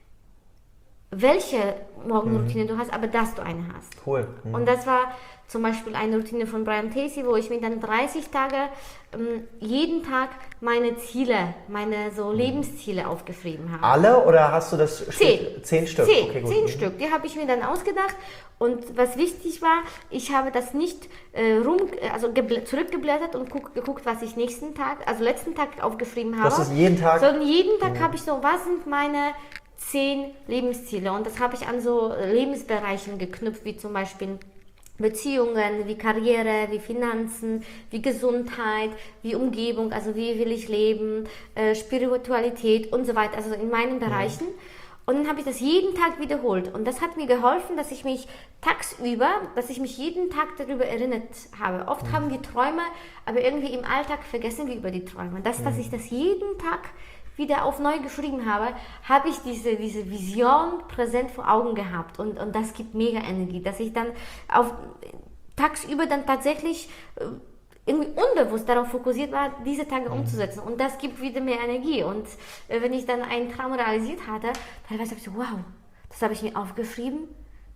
C: welche Morgenroutine mhm. du hast, aber dass du eine hast.
B: Cool. Mhm.
C: Und das war zum Beispiel eine Routine von Brian Tracy, wo ich mir dann dreißig Tage ähm, jeden Tag meine Ziele, meine so Lebensziele aufgeschrieben habe.
B: Alle oder hast du das?
C: Zehn.
B: Zehn Stück?
C: Zehn,
B: okay, gut.
C: zehn
B: mhm.
C: Stück. Die habe ich mir dann ausgedacht. Und was wichtig war, ich habe das nicht äh, rum, also zurückgeblättert und guck, geguckt, was ich nächsten Tag, also letzten Tag aufgeschrieben habe.
B: Das ist jeden Tag?
C: Sondern jeden Tag
B: mhm.
C: habe ich so, was sind meine zehn Lebensziele? Und das habe ich an so Lebensbereichen geknüpft, wie zum Beispiel Beziehungen, wie Karriere, wie Finanzen, wie Gesundheit, wie Umgebung, also wie will ich leben, äh, Spiritualität und so weiter, also in meinen Bereichen. Mhm. Und dann habe ich das jeden Tag wiederholt und das hat mir geholfen, dass ich mich tagsüber, dass ich mich jeden Tag darüber erinnert habe. Oft mhm. haben wir Träume, aber irgendwie im Alltag vergessen wir über die Träume. Das, dass ich das jeden Tag wieder auf neu geschrieben habe, habe ich diese, diese Vision präsent vor Augen gehabt und, und das gibt mega Energie, dass ich dann auf, tagsüber dann tatsächlich irgendwie unbewusst darauf fokussiert war, diese Tage umzusetzen und das gibt wieder mehr Energie und äh, wenn ich dann einen Traum realisiert hatte, teilweise habe ich so, wow, das habe ich mir aufgeschrieben,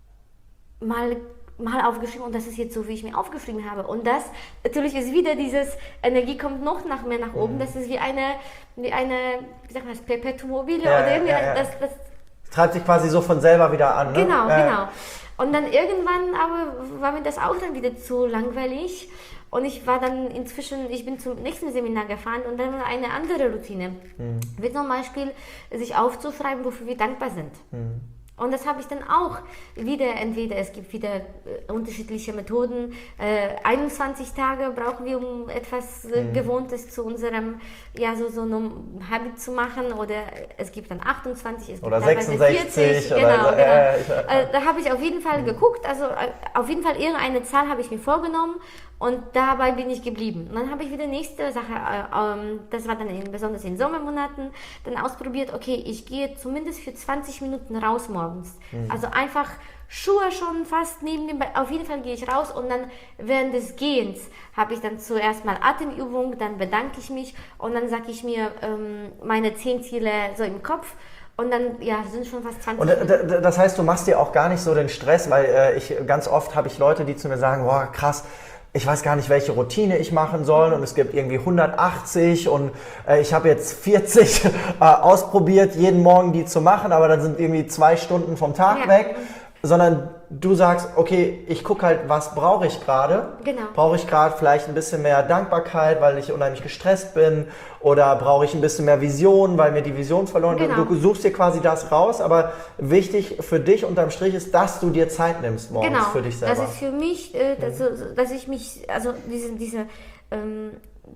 C: mal mal aufgeschrieben und das ist jetzt so, wie ich mir aufgeschrieben habe. Und das, natürlich ist wieder dieses, Energie kommt noch nach mehr nach oben, mhm. das ist wie eine, wie eine, wie sagt man das, Perpetuum mobile
B: ja,
C: oder irgendwie,
B: ja, ja.
C: Das, das
B: treibt sich quasi so von selber wieder an, ne?
C: Genau,
B: äh.
C: genau. Und dann irgendwann aber war mir das auch dann wieder zu langweilig und ich war dann inzwischen, ich bin zum nächsten Seminar gefahren und dann war eine andere Routine. Mhm. Wie zum Beispiel, sich aufzuschreiben, wofür wir dankbar sind. Mhm. Und das habe ich dann auch wieder, entweder es gibt wieder äh, unterschiedliche Methoden, äh, einundzwanzig Tage brauchen wir, um etwas äh, mhm. Gewohntes zu unserem, ja, so, so einem Habit zu machen, oder es gibt dann achtundzwanzig, es gibt
B: oder sechsundsechzig,
C: vierzig,
B: oder
C: genau,
B: so,
C: genau.
B: Äh, ich, äh,
C: äh, da habe ich auf jeden Fall mhm. geguckt, also äh, auf jeden Fall irgendeine Zahl habe ich mir vorgenommen und dabei bin ich geblieben. Und dann habe ich wieder nächste Sache, äh, ähm, das war dann in, besonders in Sommermonaten, dann ausprobiert, okay, ich gehe zumindest für zwanzig Minuten raus morgens. Mhm. Also einfach Schuhe schon fast neben dem Bett, auf jeden Fall gehe ich raus und dann während des Gehens habe ich dann zuerst mal Atemübung, dann bedanke ich mich und dann sage ich mir ähm, meine zehn Ziele so im Kopf. Und dann, ja, sind schon fast zwanzig.
B: Und äh, das heißt, du machst dir auch gar nicht so den Stress, weil äh, ich ganz oft habe ich Leute, die zu mir sagen, boah, krass, ich weiß gar nicht, welche Routine ich machen soll und es gibt irgendwie hundertachtzig und äh, ich habe jetzt vierzig äh, ausprobiert, jeden Morgen die zu machen, aber dann sind irgendwie zwei Stunden vom Tag
C: ja.
B: weg, sondern du sagst, okay, ich gucke halt, was brauche ich gerade?
C: Genau.
B: Brauche ich gerade vielleicht ein bisschen mehr Dankbarkeit, weil ich unheimlich gestresst bin, oder brauche ich ein bisschen mehr Vision, weil mir die Vision verloren geht?
C: Genau.
B: Du suchst dir quasi das raus, aber wichtig für dich unterm Strich ist, dass du dir Zeit nimmst morgens
C: genau.
B: für dich selber.
C: Das ist für mich, äh, dass, mhm. dass ich mich, also diese, diese ähm,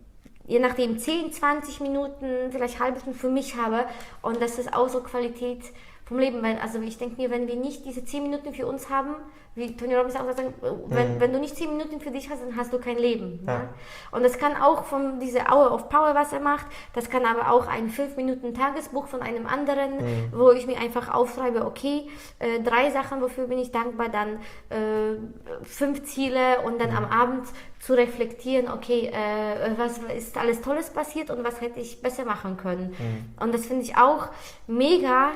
C: je nachdem zehn, zwanzig Minuten, vielleicht halbe Stunde für mich habe und das ist auch so Qualität vom Leben, weil also ich denke mir, wenn wir nicht diese zehn Minuten für uns haben, wie Tony Robbins auch sagt, wenn, mhm. wenn du nicht zehn Minuten für dich hast, dann hast du kein Leben. Ja. Ne? Und das kann auch von dieser Hour of Power, was er macht, das kann aber auch ein fünf Minuten Tagesbuch von einem anderen, mhm. wo ich mir einfach aufschreibe, okay, äh, drei Sachen, wofür bin ich dankbar, dann äh, fünf Ziele und dann mhm. am Abend zu reflektieren, okay, äh, was ist alles Tolles passiert und was hätte ich besser machen können. Mhm. Und das finde ich auch mega.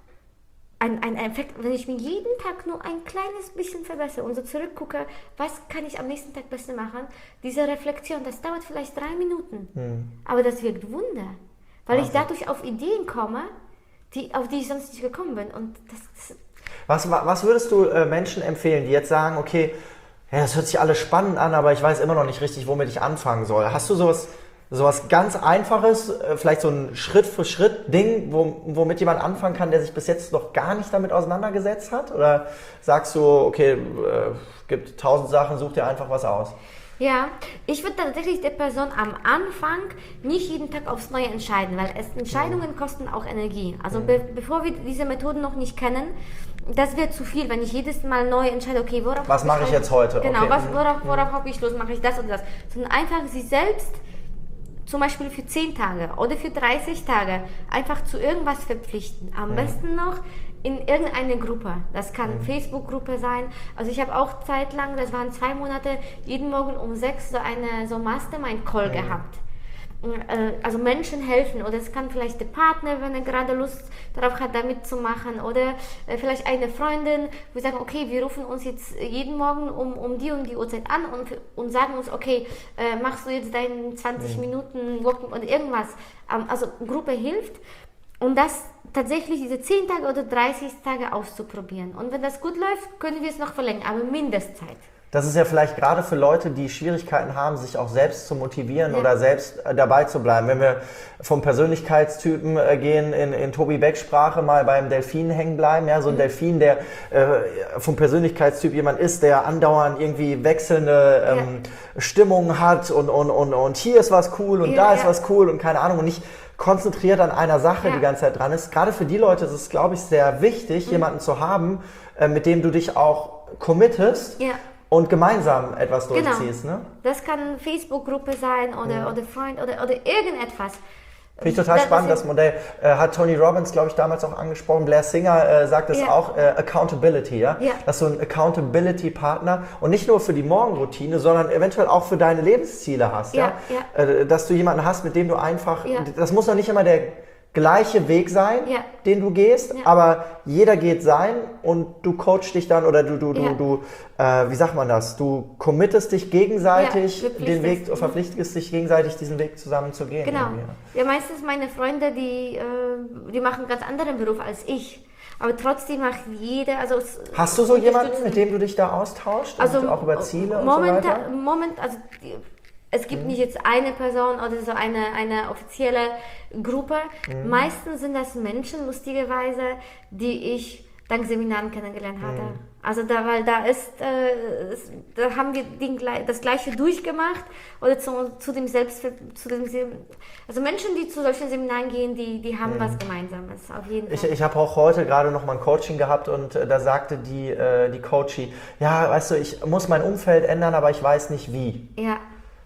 C: Ein, ein Effekt, wenn ich mir jeden Tag nur ein kleines bisschen verbessere und so zurückgucke, was kann ich am nächsten Tag besser machen, diese Reflexion, das dauert vielleicht drei Minuten, hm. aber das wirkt Wunder, weil Wahnsinn. Ich dadurch auf Ideen komme, die, auf die ich sonst nicht gekommen bin. Und das, das
B: was, was würdest du äh, Menschen empfehlen, die jetzt sagen, okay, ja, das hört sich alles spannend an, aber ich weiß immer noch nicht richtig, womit ich anfangen soll. Hast du sowas, sowas ganz Einfaches, vielleicht so ein Schritt-für-Schritt-Ding, womit jemand anfangen kann, der sich bis jetzt noch gar nicht damit auseinandergesetzt hat? Oder sagst du, okay, es gibt tausend Sachen, such dir einfach was aus?
C: Ja, ich würde tatsächlich der Person am Anfang nicht jeden Tag aufs Neue entscheiden, weil es, Entscheidungen kosten auch Energie. Also be bevor wir diese Methoden noch nicht kennen, das wird zu viel, wenn ich jedes Mal neu entscheide, okay, worauf...
B: Was mache ich jetzt heute?
C: Genau,
B: okay.
C: was, worauf, worauf habe ich Lust, mache ich das und das. Sondern einfach sie selbst, zum Beispiel für zehn Tage oder für dreißig Tage, einfach zu irgendwas verpflichten. Am mhm. besten noch in irgendeine Gruppe. Das kann mhm. Facebook-Gruppe sein. Also ich habe auch zeitlang, das waren zwei Monate, jeden Morgen um sechs so eine so Mastermind-Call mhm. gehabt. Also Menschen helfen, oder es kann vielleicht der Partner, wenn er gerade Lust darauf hat, da mitzumachen, oder vielleicht eine Freundin, wo wir sagen, okay, wir rufen uns jetzt jeden Morgen um, um die und die Uhrzeit an und, und sagen uns, okay, äh, machst du jetzt deinen zwanzig Minuten Walking oder irgendwas. Also Gruppe hilft, und das tatsächlich diese zehn Tage oder dreißig Tage auszuprobieren. Und wenn das gut läuft, können wir es noch verlängern, aber Mindestzeit.
B: Das ist ja vielleicht gerade für Leute, die Schwierigkeiten haben, sich auch selbst zu motivieren ja. oder selbst dabei zu bleiben. Wenn wir vom Persönlichkeitstypen gehen, in, in Tobi Becks Sprache mal beim Delfin hängen bleiben, ja, so ein mhm. Delfin, der äh, vom Persönlichkeitstyp jemand ist, der andauernd irgendwie wechselnde ähm, ja. Stimmungen hat und, und, und, und hier ist was cool und ja, da ist ja. was cool und keine Ahnung und nicht konzentriert an einer Sache ja. die ganze Zeit dran ist. Gerade für die Leute ist es, glaube ich, sehr wichtig, mhm. jemanden zu haben, äh, mit dem du dich auch committest. Ja. Und gemeinsam etwas durchziehst,
C: genau.
B: ne?
C: Das kann eine Facebook-Gruppe sein oder, ja. oder Freund oder, oder irgendetwas.
B: Finde ich total das spannend, das Modell. Äh, hat Tony Robbins, glaube ich, damals auch angesprochen. Blair Singer äh, sagt es ja. auch, äh, Accountability, ja? ja? Dass du einen Accountability-Partner und nicht nur für die Morgenroutine, sondern eventuell auch für deine Lebensziele hast, ja? ja? ja. Äh, dass du jemanden hast, mit dem du einfach, ja. das muss doch nicht immer der gleiche Weg sein, ja. den du gehst, ja. aber jeder geht sein und du coachst dich dann oder du, du, ja. du, du äh, wie sagt man das, du committest dich gegenseitig, ja, den Weg, mhm. verpflichtest dich gegenseitig, diesen Weg zusammen zu gehen.
C: Genau. Ja, meistens meine Freunde, die, äh, die machen einen ganz anderen Beruf als ich. Aber trotzdem macht jeder, also...
B: Hast du so jemanden, mit dem du dich da austauschst?
C: Also
B: und auch über Ziele
C: Moment,
B: und so weiter?
C: Moment, also... Die, Es gibt mhm. nicht jetzt eine Person oder so eine, eine offizielle Gruppe. Mhm. Meistens sind das Menschen, lustigerweise, die ich dank Seminaren kennengelernt hatte. Mhm. Also da, weil da ist, äh, da haben wir den, das Gleiche durchgemacht oder zu, zu dem Selbst, zu dem, also Menschen, die zu solchen Seminaren gehen, die, die haben mhm. was Gemeinsames, auf jeden Fall.
B: Ich, ich habe auch heute gerade noch mal ein Coaching gehabt und äh, da sagte die, äh, die Coachie, ja, weißt du, ich muss mein Umfeld ändern, aber ich weiß nicht wie.
C: Ja.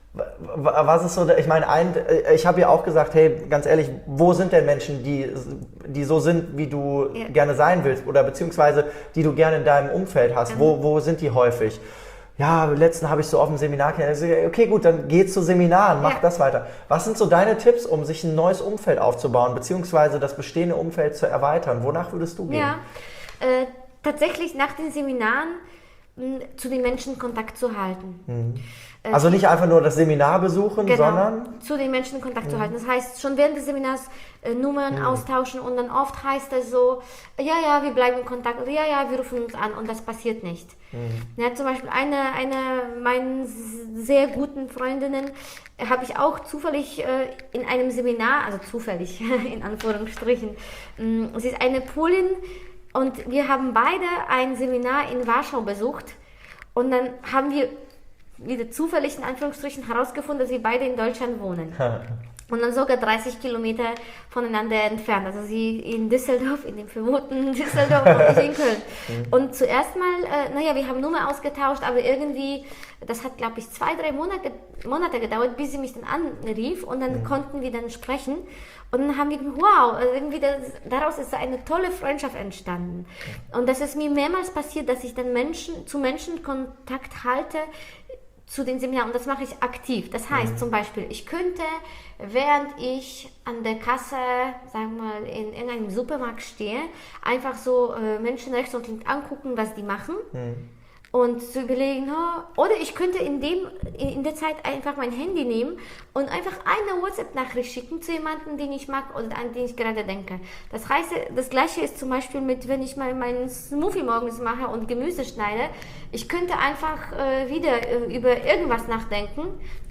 B: Was ist so, ich meine, ein, ich habe ja auch gesagt, hey, ganz ehrlich, wo sind denn Menschen, die, die so sind, wie du ja. gerne sein willst oder beziehungsweise die du gerne in deinem Umfeld hast, mhm. wo, wo sind die häufig? Ja, letzten habe ich so auf dem Seminar kennengelernt. Okay, gut, dann geh zu Seminaren, mach ja. das weiter. Was sind so deine Tipps, um sich ein neues Umfeld aufzubauen, beziehungsweise das bestehende Umfeld zu erweitern? Wonach würdest du gehen?
C: Ja, äh, tatsächlich nach den Seminaren mh, zu den Menschen Kontakt zu halten.
B: Mhm. Also nicht einfach nur das Seminar besuchen,
C: genau,
B: sondern...
C: zu den Menschen Kontakt mhm. zu halten. Das heißt, schon während des Seminars äh, Nummern mhm. austauschen und dann oft heißt es so, ja, ja, wir bleiben in Kontakt oder ja, ja, wir rufen uns an und das passiert nicht. Mhm. Ja, zum Beispiel eine, eine meiner sehr guten Freundinnen habe ich auch zufällig äh, in einem Seminar, also zufällig in Anführungsstrichen, mh, sie ist eine Polin und wir haben beide ein Seminar in Warschau besucht und dann haben wir wieder zufällig in Anführungsstrichen herausgefunden, dass wir beide in Deutschland wohnen. Und dann sogar dreißig Kilometer voneinander entfernt. Also sie in Düsseldorf, in dem vermuten Düsseldorf und ich in Köln. Und zuerst mal, äh, naja, wir haben Nummer ausgetauscht, aber irgendwie, das hat glaube ich zwei, drei Monate, Monate gedauert, bis sie mich dann anrief und dann mhm. konnten wir dann sprechen. Und dann haben wir gedacht, wow, also irgendwie das, daraus ist eine tolle Freundschaft entstanden. Und das ist mir mehrmals passiert, dass ich dann Menschen, zu Menschen Kontakt halte, zu den Seminaren, und das mache ich aktiv. Das heißt mhm. zum Beispiel, ich könnte, während ich an der Kasse, sagen wir mal, in irgendeinem Supermarkt stehe, einfach so äh, Menschen rechts und links angucken, was die machen mhm. und zu überlegen, oh, oder ich könnte in, dem, in der Zeit einfach mein Handy nehmen und einfach eine WhatsApp-Nachricht schicken zu jemandem, den ich mag oder an den ich gerade denke. Das heißt, das Gleiche ist zum Beispiel mit, wenn ich mal meinen Smoothie morgens mache und Gemüse schneide, ich könnte einfach äh, wieder äh, über irgendwas nachdenken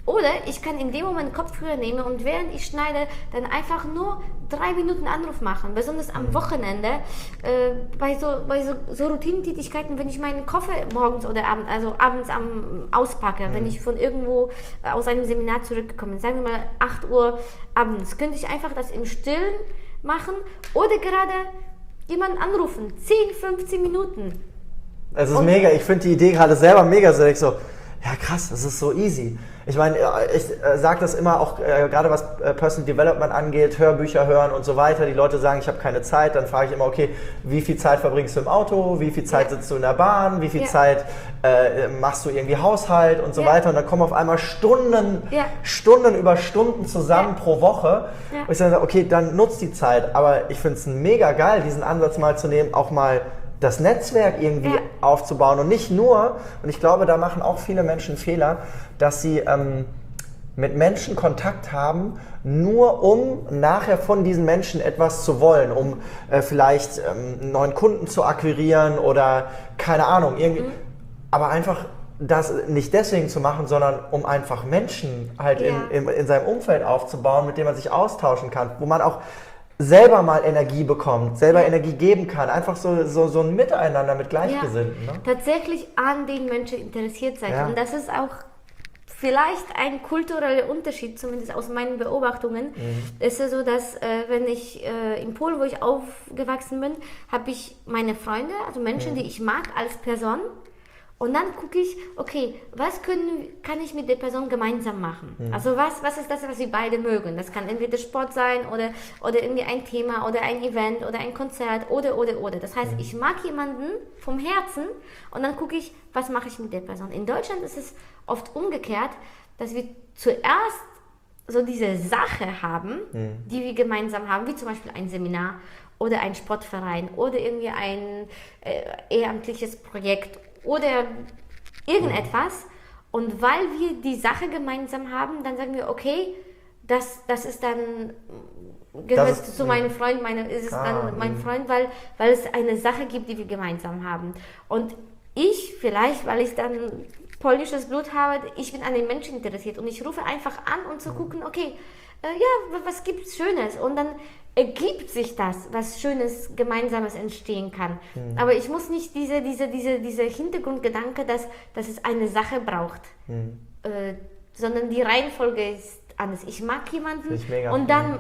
C: Oder ich kann in dem Moment Kopfhörer nehmen und während ich schneide, dann einfach nur drei Minuten Anruf machen. Besonders am Wochenende, äh, bei so, bei so, so Routinentätigkeiten, wenn ich meinen Koffer morgens oder abends, also abends am auspacke, mhm. wenn ich von irgendwo äh, aus einem Seminar zurückgekommen bin, sagen wir mal acht Uhr abends, könnte ich einfach das im Stillen machen oder gerade jemanden anrufen. zehn, fünfzehn Minuten.
B: Es ist
C: und
B: mega. Ich finde die Idee gerade selber mega so. Ich so, ja krass, das ist so easy. Ich meine, ich äh, sage das immer auch, äh, gerade was äh, Personal Development angeht, Hörbücher hören und so weiter. Die Leute sagen, ich habe keine Zeit. Dann frage ich immer, okay, wie viel Zeit verbringst du im Auto? Wie viel Zeit ja. sitzt du in der Bahn? Wie viel ja. Zeit äh, machst du irgendwie Haushalt und so ja. weiter? Und dann kommen auf einmal Stunden, ja. Stunden über Stunden zusammen ja. pro Woche. Ja. Und ich sage, okay, dann nutzt die Zeit. Aber ich finde es mega geil, diesen Ansatz mal zu nehmen, auch mal das Netzwerk irgendwie ja. aufzubauen und nicht nur, und ich glaube, da machen auch viele Menschen Fehler, dass sie ähm, mit Menschen Kontakt haben, nur um nachher von diesen Menschen etwas zu wollen, um äh, vielleicht ähm, einen neuen Kunden zu akquirieren oder keine Ahnung, irgendwie, mhm. aber einfach das nicht deswegen zu machen, sondern um einfach Menschen halt ja. in, in, in seinem Umfeld aufzubauen, mit denen man sich austauschen kann, wo man auch selber mal Energie bekommt, selber ja. Energie geben kann. Einfach so, so, so ein Miteinander mit Gleichgesinnten.
C: Ja,
B: ne?
C: Tatsächlich an den Menschen interessiert sein. Ja. Und das ist auch vielleicht ein kultureller Unterschied, zumindest aus meinen Beobachtungen. Mhm. Es ist so, dass äh, wenn ich äh, in Polen, wo ich aufgewachsen bin, habe ich meine Freunde, also Menschen, mhm. die ich mag als Person. Und dann gucke ich, okay, was können, kann ich mit der Person gemeinsam machen? Mhm. Also was, was ist das, was wir beide mögen? Das kann entweder Sport sein oder, oder irgendwie ein Thema oder ein Event oder ein Konzert oder, oder, oder. Das heißt, mhm. ich mag jemanden vom Herzen und dann gucke ich, was mache ich mit der Person? In Deutschland ist es oft umgekehrt, dass wir zuerst so diese Sache haben, mhm. die wir gemeinsam haben, wie zum Beispiel ein Seminar oder ein Sportverein oder irgendwie ein äh, ehrenamtliches Projekt oder irgendetwas. Und weil wir die Sache gemeinsam haben, dann sagen wir, okay, das, das ist dann, gehört das ist, zu meinem Freund, meine, ist es ah, dann mein Freund, weil, weil es eine Sache gibt, die wir gemeinsam haben. Und ich, vielleicht, weil ich dann polnisches Blut habe, ich bin an den Menschen interessiert und ich rufe einfach an, um zu gucken, okay, äh, ja, was gibt's Schönes? Und dann ergibt sich das, was Schönes, Gemeinsames entstehen kann. Mhm. Aber ich muss nicht diese, diese, diese, diese Hintergrundgedanke, dass, dass es eine Sache braucht, mhm. äh, sondern die Reihenfolge ist anders. Ich mag jemanden ich und dann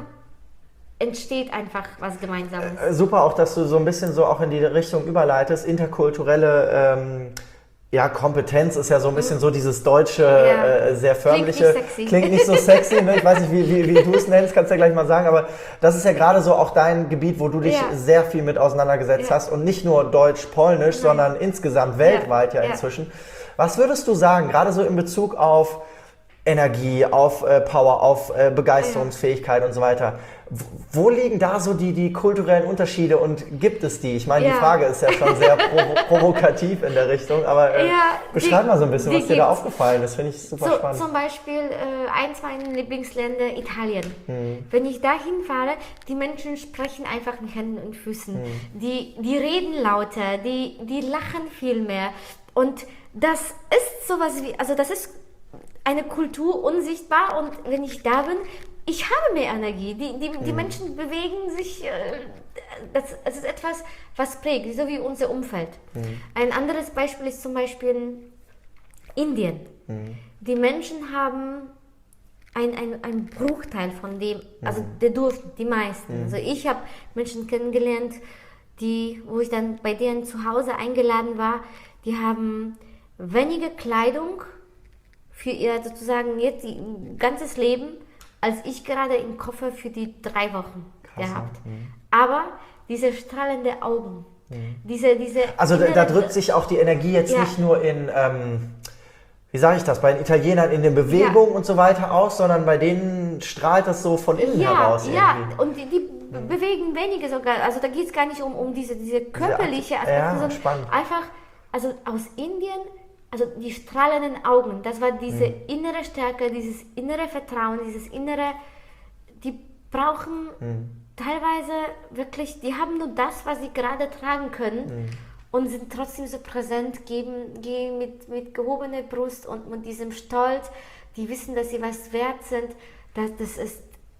C: entsteht einfach was Gemeinsames.
B: Äh, super auch, dass du so ein bisschen so auch in die Richtung überleitest, interkulturelle ähm, ja, Kompetenz ist ja so ein bisschen so dieses deutsche, ja. äh, sehr förmliche. Klingt nicht sexy. Klingt nicht so sexy, ne? Ich weiß nicht, wie, wie, wie du es nennst, kannst du ja gleich mal sagen, aber das ist ja gerade so auch dein Gebiet, wo du dich ja. sehr viel mit auseinandergesetzt ja. hast und nicht nur Deutsch-Polnisch, sondern insgesamt weltweit ja, ja inzwischen. Was würdest du sagen, gerade so in Bezug auf Energie, auf äh, Power, auf äh, Begeisterungsfähigkeit ja. und so weiter. Wo liegen da so die, die kulturellen Unterschiede und gibt es die? Ich meine, ja. die Frage ist ja schon sehr provo- provokativ in der Richtung, aber äh, ja, beschreib die, mal so ein bisschen, was dir da aufgefallen ist. Finde ich super so, spannend.
C: Zum Beispiel äh, eins meiner Lieblingsländer, Italien. Hm. Wenn ich dahin fahre, die Menschen sprechen einfach mit Händen und Füßen. Hm. Die, die reden lauter, die, die lachen viel mehr. Und das ist sowas wie, also das ist eine Kultur unsichtbar und wenn ich da bin, ich habe mehr Energie. Die, die, die mhm. Menschen bewegen sich, äh, das, das ist etwas, was prägt, so wie unser Umfeld. Mhm. Ein anderes Beispiel ist zum Beispiel Indien. Mhm. Die Menschen haben ein, ein, ein Bruchteil von dem, also mhm. der Durchschnitt, die meisten. Mhm. Also ich habe Menschen kennengelernt, die, wo ich dann bei denen zu Hause eingeladen war, die haben weniger Kleidung für ihr sozusagen jetzt ihr ganzes Leben, als ich gerade im Koffer für die drei Wochen Krass, gehabt. Mhm. Aber diese strahlenden Augen, mhm. diese, diese...
B: Also da, da drückt sich auch die Energie jetzt ja. nicht nur in, ähm, wie sage ich das, bei den Italienern in den Bewegungen ja. und so weiter aus, sondern bei denen strahlt das so von innen
C: ja,
B: heraus.
C: Ja, irgendwie. Und die, die mhm. bewegen weniger sogar, also da geht es gar nicht um, um diese, diese körperliche Aspekte, ja, sondern
B: spannend.
C: einfach, also aus Indien, also die strahlenden Augen, das war diese mhm. innere Stärke, dieses innere Vertrauen, dieses innere, die brauchen mhm. teilweise wirklich, die haben nur das, was sie gerade tragen können mhm. und sind trotzdem so präsent, geben, gehen mit, mit gehobener Brust und mit diesem Stolz, die wissen, dass sie was wert sind, das, das ist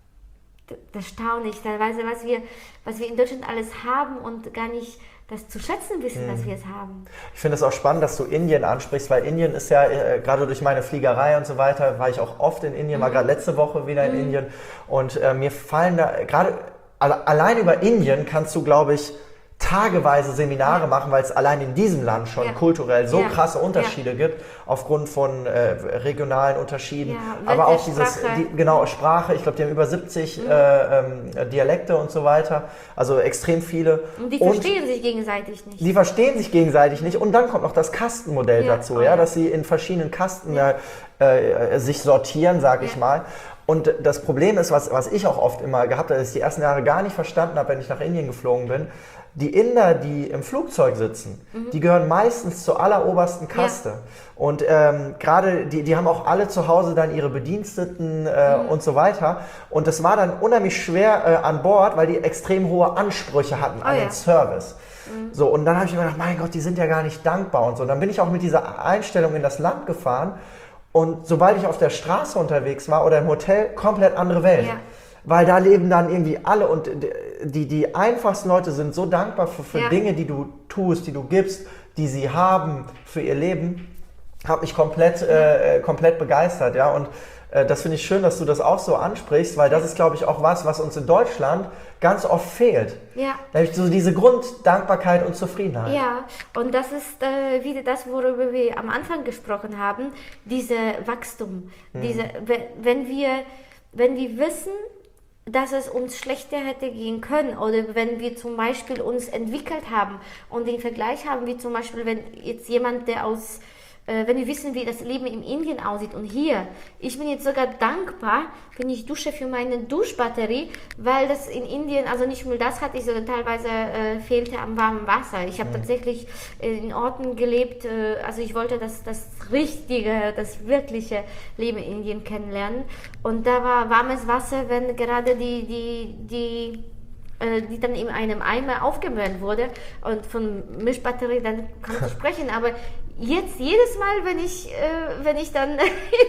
C: erstaunlich. Teilweise, was wir, was wir in Deutschland alles haben und gar nicht das zu schätzen wissen, mhm. dass wir es haben.
B: Ich finde es auch spannend, dass du Indien ansprichst, weil Indien ist ja, äh, gerade durch meine Fliegerei und so weiter, war ich auch oft in Indien, mhm. war gerade letzte Woche wieder in mhm. Indien und äh, mir fallen da, gerade allein über Indien kannst du, glaube ich, tageweise Seminare ja. machen, weil es allein in diesem Land schon ja. kulturell so ja. krasse Unterschiede ja. gibt, aufgrund von äh, regionalen Unterschieden, ja, aber auch dieses, die, genau, Sprache, ich glaube, die haben über siebzig mhm. äh, ähm, Dialekte und so weiter, also extrem viele.
C: Und die verstehen und sich gegenseitig nicht.
B: Die verstehen sich gegenseitig nicht und dann kommt noch das Kastenmodell ja. dazu, oh, ja, dass sie in verschiedenen Kasten ja. äh, sich sortieren, sage ja. ich mal. Und das Problem ist, was, was ich auch oft immer gehabt habe, dass ich die ersten Jahre gar nicht verstanden habe, wenn ich nach Indien geflogen bin, die Inder, die im Flugzeug sitzen, mhm. die gehören meistens zur allerobersten Kaste. Ja. Und ähm, gerade, die, die haben auch alle zu Hause dann ihre Bediensteten äh, mhm. und so weiter. Und das war dann unheimlich schwer äh, an Bord, weil die extrem hohe Ansprüche hatten an oh, den ja. Service. Mhm. So, und dann habe ich mir gedacht, mein Gott, die sind ja gar nicht dankbar und so. Und dann bin ich auch mit dieser Einstellung in das Land gefahren. Und sobald ich auf der Straße unterwegs war oder im Hotel, komplett andere Welt. Ja. Weil da leben dann irgendwie alle und die, die einfachsten Leute sind so dankbar für, für ja. Dinge, die du tust, die du gibst, die sie haben für ihr Leben. Hat mich komplett, äh, komplett begeistert, ja. Und äh, das finde ich schön, dass du das auch so ansprichst, weil das ist, glaube ich, auch was, was uns in Deutschland ganz oft fehlt. Ja. Nämlich so diese Grunddankbarkeit und Zufriedenheit.
C: Ja, und das ist äh, wieder das, worüber wir am Anfang gesprochen haben, diese Wachstum. Hm. Diese, wenn wir, wenn wir wissen, dass es uns schlechter hätte gehen können oder wenn wir zum Beispiel uns entwickelt haben und den Vergleich haben, wie zum Beispiel, wenn jetzt jemand, der aus äh, wenn wir wissen, wie das Leben in Indien aussieht und hier, ich bin jetzt sogar dankbar, wenn ich dusche für meine Duschbatterie, weil das in Indien, also nicht nur das hatte ich, sondern teilweise äh, fehlte am warmen Wasser. Ich habe mhm. tatsächlich in Orten gelebt, äh, also ich wollte das, das richtige, das wirkliche Leben in Indien kennenlernen und da war warmes Wasser, wenn gerade die, die, die die dann in einem Eimer aufgewärmt wurde und von Mischbatterie, dann kann ich sprechen, aber jetzt jedes Mal, wenn ich, äh, wenn ich dann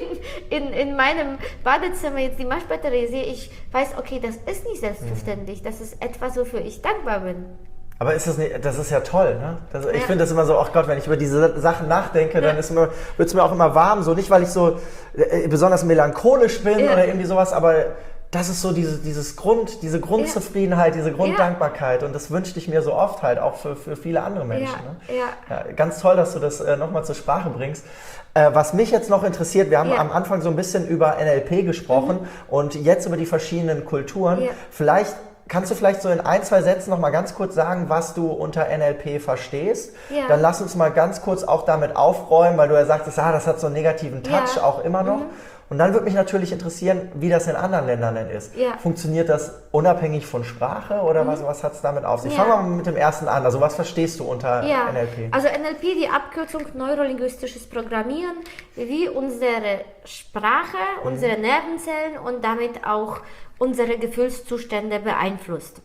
C: in, in, in meinem Badezimmer jetzt die Mischbatterie sehe, ich weiß, okay, das ist nicht selbstverständlich, das ist etwas, wofür ich dankbar bin.
B: Aber ist das nicht, das ist ja toll, ne? Das, ich ja. finde das immer so, ach Gott, wenn ich über diese Sachen nachdenke, ja. dann ist mir, wird es mir auch immer warm, so nicht, weil ich so äh, besonders melancholisch bin ja. oder irgendwie sowas, aber das ist so diese, dieses Grund, diese Grundzufriedenheit, diese Grunddankbarkeit und das wünschte ich mir so oft halt, auch für, für viele andere Menschen. Ja, ne? ja. Ja, ganz toll, dass du das äh, nochmal zur Sprache bringst. Äh, was mich jetzt noch interessiert, wir haben ja. am Anfang so ein bisschen über N L P gesprochen mhm. und jetzt über die verschiedenen Kulturen. Ja. Vielleicht kannst du vielleicht so in ein, zwei Sätzen noch mal ganz kurz sagen, was du unter N L P verstehst? Ja. Dann lass uns mal ganz kurz auch damit aufräumen, weil du ja sagtest, ah, das hat so einen negativen Touch ja. auch immer noch. Mhm. Und dann würde mich natürlich interessieren, wie das in anderen Ländern denn ist. Ja. Funktioniert das unabhängig von Sprache oder mhm. was, was hat es damit auf sich? Ja. Fangen wir mal mit dem ersten an. Also was verstehst du unter ja. N L P?
C: Also N L P, die Abkürzung Neurolinguistisches Programmieren, wie unsere Sprache, mhm. unsere Nervenzellen und damit auch unsere Gefühlszustände beeinflusst.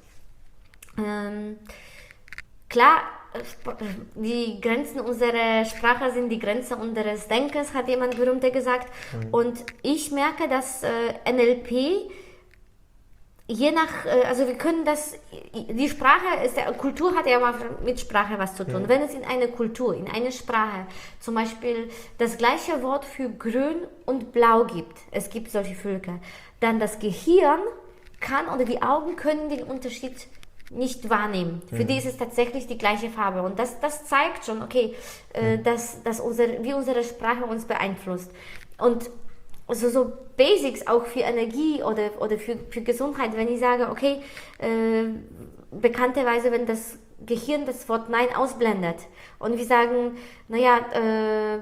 C: Ähm, klar, die Grenzen unserer Sprache sind die Grenzen unseres Denkens, hat jemand berühmter gesagt. Mhm. Und ich merke, dass äh, N L P je nach, äh, also wir können das, die Sprache ist, der Kultur hat ja mal mit Sprache was zu tun. Mhm. Wenn es in einer Kultur, in einer Sprache zum Beispiel das gleiche Wort für grün und blau gibt, es gibt solche Völker, dann das Gehirn kann oder die Augen können den Unterschied nicht wahrnehmen. Mhm. Für die ist es tatsächlich die gleiche Farbe. Und das, das zeigt schon, okay, äh, dass, dass unsere, wie unsere Sprache uns beeinflusst. Und so, so Basics auch für Energie oder, oder für, für Gesundheit, wenn ich sage, okay, äh, bekannterweise, wenn das Gehirn das Wort Nein ausblendet und wir sagen, naja, äh,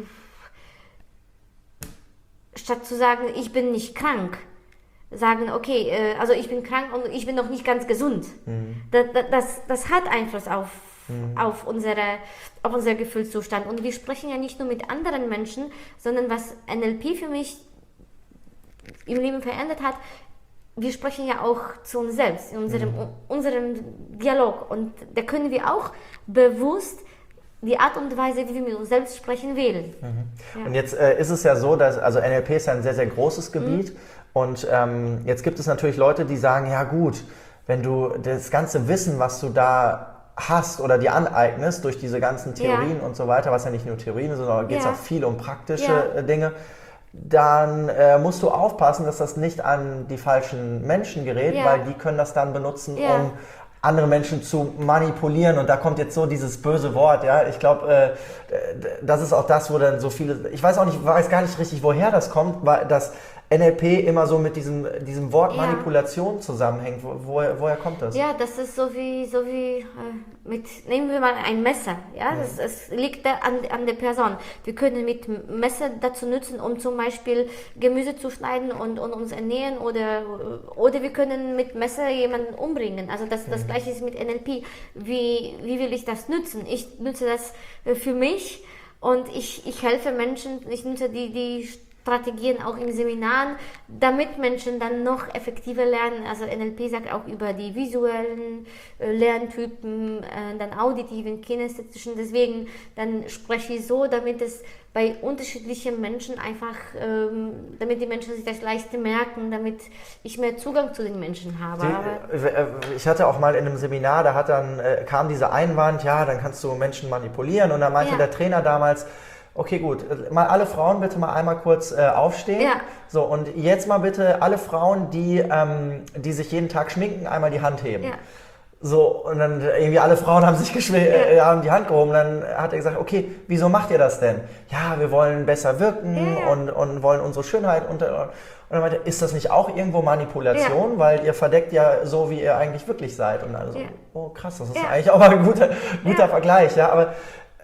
C: statt zu sagen, ich bin nicht krank, sagen, okay, äh, also ich bin krank und ich bin noch nicht ganz gesund. Mhm. Das, das, das hat Einfluss auf, mhm. auf, unsere, auf unser Gefühlszustand. Und wir sprechen ja nicht nur mit anderen Menschen, sondern was N L P für mich im Leben verändert hat, wir sprechen ja auch zu uns selbst, in unserem, mhm. unserem Dialog. Und da können wir auch bewusst die Art und Weise, wie wir mit uns selbst sprechen, wählen.
B: Mhm. Ja. Und jetzt äh, ist es ja so, dass, also N L P ist ja ein sehr, sehr großes Gebiet mhm. und ähm, jetzt gibt es natürlich Leute, die sagen, ja gut, wenn du das ganze Wissen, was du da hast oder dir aneignest durch diese ganzen Theorien ja. und so weiter, was ja nicht nur Theorien sind, sondern geht es
C: ja.
B: auch viel um praktische
C: ja.
B: Dinge, dann äh, musst du aufpassen, dass das nicht an die falschen Menschen gerät,
C: ja.
B: weil die können das dann benutzen,
C: ja.
B: um andere Menschen zu manipulieren und da kommt jetzt so dieses böse Wort, ja, ich glaube, äh, das ist auch das, wo dann so viele, ich weiß auch nicht, weiß gar nicht richtig, woher das kommt, weil das N L P immer so mit diesem, diesem Wort
C: ja.
B: Manipulation zusammenhängt. Wo, woher, woher kommt das?
C: Ja, das ist so wie, so wie äh, mit, nehmen wir mal ein Messer. Ja, mhm. das, das liegt da an, an der Person. Wir können mit Messer dazu nutzen, um zum Beispiel Gemüse zu schneiden und, und uns ernähren oder, oder wir können mit Messer jemanden umbringen. Also das, das mhm. Gleiche ist mit N L P. Wie, wie will ich das nutzen? Ich nutze das für mich und ich, ich helfe Menschen, ich nutze die, die Strategien auch in Seminaren, damit Menschen dann noch effektiver lernen. Also N L P sagt auch über die visuellen äh, Lerntypen, äh, dann auditiven, kinästhetischen. Deswegen dann spreche ich so, damit es bei unterschiedlichen Menschen einfach, ähm, damit die Menschen sich das leichter merken, damit ich mehr Zugang zu den Menschen habe.
B: Die, ich hatte auch mal in einem Seminar, da hat dann, äh, kam dieser Einwand, ja, dann kannst du Menschen manipulieren und dann meinte ja. der Trainer damals, okay, gut. Mal alle Frauen bitte mal einmal kurz äh, aufstehen. Ja. So, und jetzt mal bitte alle Frauen, die, ähm, die sich jeden Tag schminken, einmal die Hand heben. Ja. So, und dann irgendwie alle Frauen haben sich geschw- ja. äh, haben die Hand gehoben. Dann hat er gesagt, okay, wieso macht ihr das denn? Ja, wir wollen besser wirken ja. und, und wollen unsere Schönheit unter... Und dann meinte er, ist das nicht auch irgendwo Manipulation? Ja. Weil ihr verdeckt ja so, wie ihr eigentlich wirklich seid. Und also, ja. oh krass, das ist ja. eigentlich auch mal ein guter, guter ja. Vergleich. Ja, aber...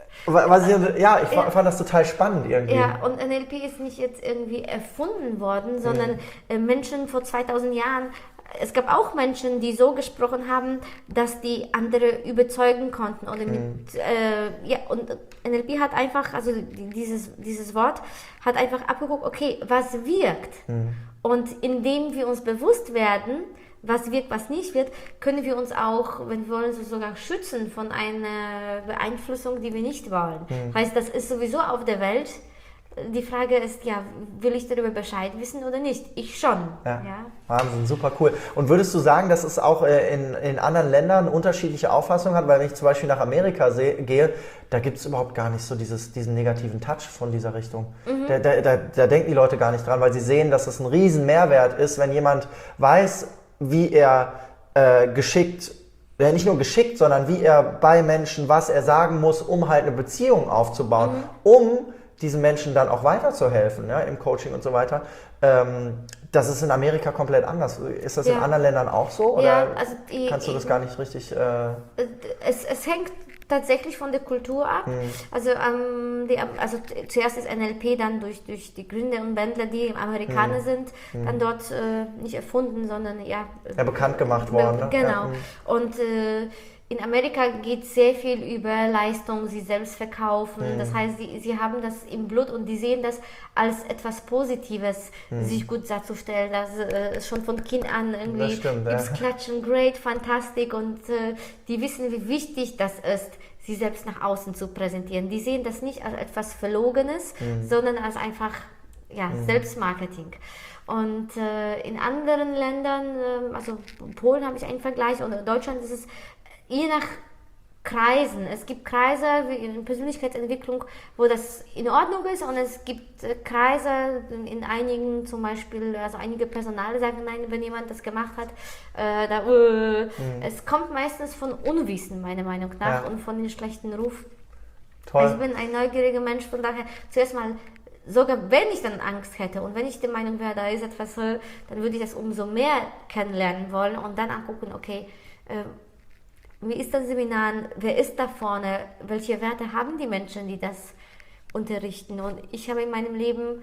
B: Was ich, ja, ich ja. fand das total spannend irgendwie.
C: Ja, und N L P ist nicht jetzt irgendwie erfunden worden, sondern mhm. Menschen vor zweitausend Jahren, es gab auch Menschen, die so gesprochen haben, dass die andere überzeugen konnten. Oder mit, mhm. äh, ja, und N L P hat einfach, also dieses, dieses Wort hat einfach abgeguckt, okay, was wirkt? Mhm. Und indem wir uns bewusst werden, was wirkt, was nicht wird, können wir uns auch, wenn wir wollen, so sogar schützen von einer Beeinflussung, die wir nicht wollen. Mhm. Heißt, das ist sowieso auf der Welt. Die Frage ist, ja, will ich darüber Bescheid wissen oder nicht? Ich schon.
B: Ja. Ja. Wahnsinn, super cool. Und würdest du sagen, dass es auch in, in anderen Ländern unterschiedliche Auffassungen hat? Weil wenn ich zum Beispiel nach Amerika sehe, gehe, da gibt es überhaupt gar nicht so dieses, diesen negativen Touch von dieser Richtung. Mhm. Da, da, da, da denken die Leute gar nicht dran, weil sie sehen, dass es ein riesen Mehrwert ist, wenn jemand weiß, wie er äh, geschickt, ja, nicht nur geschickt, sondern wie er bei Menschen, was er sagen muss, um halt eine Beziehung aufzubauen, mhm. um diesen Menschen dann auch weiterzuhelfen, ja, im Coaching und so weiter. Ähm, das ist in Amerika komplett anders. Ist das ja. in anderen Ländern auch so? Oder
C: ja, also die,
B: kannst du das gar nicht richtig... Äh
C: es, es hängt tatsächlich von der Kultur ab. Mhm. Also, ähm, die, also zuerst ist N L P dann durch, durch die Gründer und Wendler, die Amerikaner mhm. sind, mhm. dann dort äh, nicht erfunden, sondern ja...
B: Ja, bekannt gemacht worden.
C: Be- genau. Ja. Und äh, in Amerika geht sehr viel über Leistung, sie selbst verkaufen. Mhm. Das heißt, sie, sie haben das im Blut und die sehen das als etwas Positives, mhm. sich gut darzustellen. Das äh, schon von Kind an irgendwie
B: stimmt,
C: gibt's
B: ja.
C: Klatschen, great, fantastic und äh, die wissen, wie wichtig das ist, sie selbst nach außen zu präsentieren. Die sehen das nicht als etwas Verlogenes, mhm. sondern als einfach ja, mhm. Selbstmarketing. Und äh, in anderen Ländern, äh, also Polen habe ich einen Vergleich und in Deutschland ist es je nach Kreisen. Es gibt Kreise wie in Persönlichkeitsentwicklung, wo das in Ordnung ist und es gibt äh, Kreise in einigen, zum Beispiel, also einige Personale sagen, nein, wenn jemand das gemacht hat, äh, da, äh, mhm. es kommt meistens von Unwissen, meiner Meinung nach, ja. und von dem schlechten Ruf. Toll. Ich bin ein neugieriger Mensch, von daher zuerst mal, sogar wenn ich dann Angst hätte und wenn ich der Meinung wäre, da ist etwas, dann würde ich das umso mehr kennenlernen wollen und dann angucken, okay, äh, wie ist das Seminar? Wer ist da vorne? Welche Werte haben die Menschen, die das unterrichten? Und ich habe in meinem Leben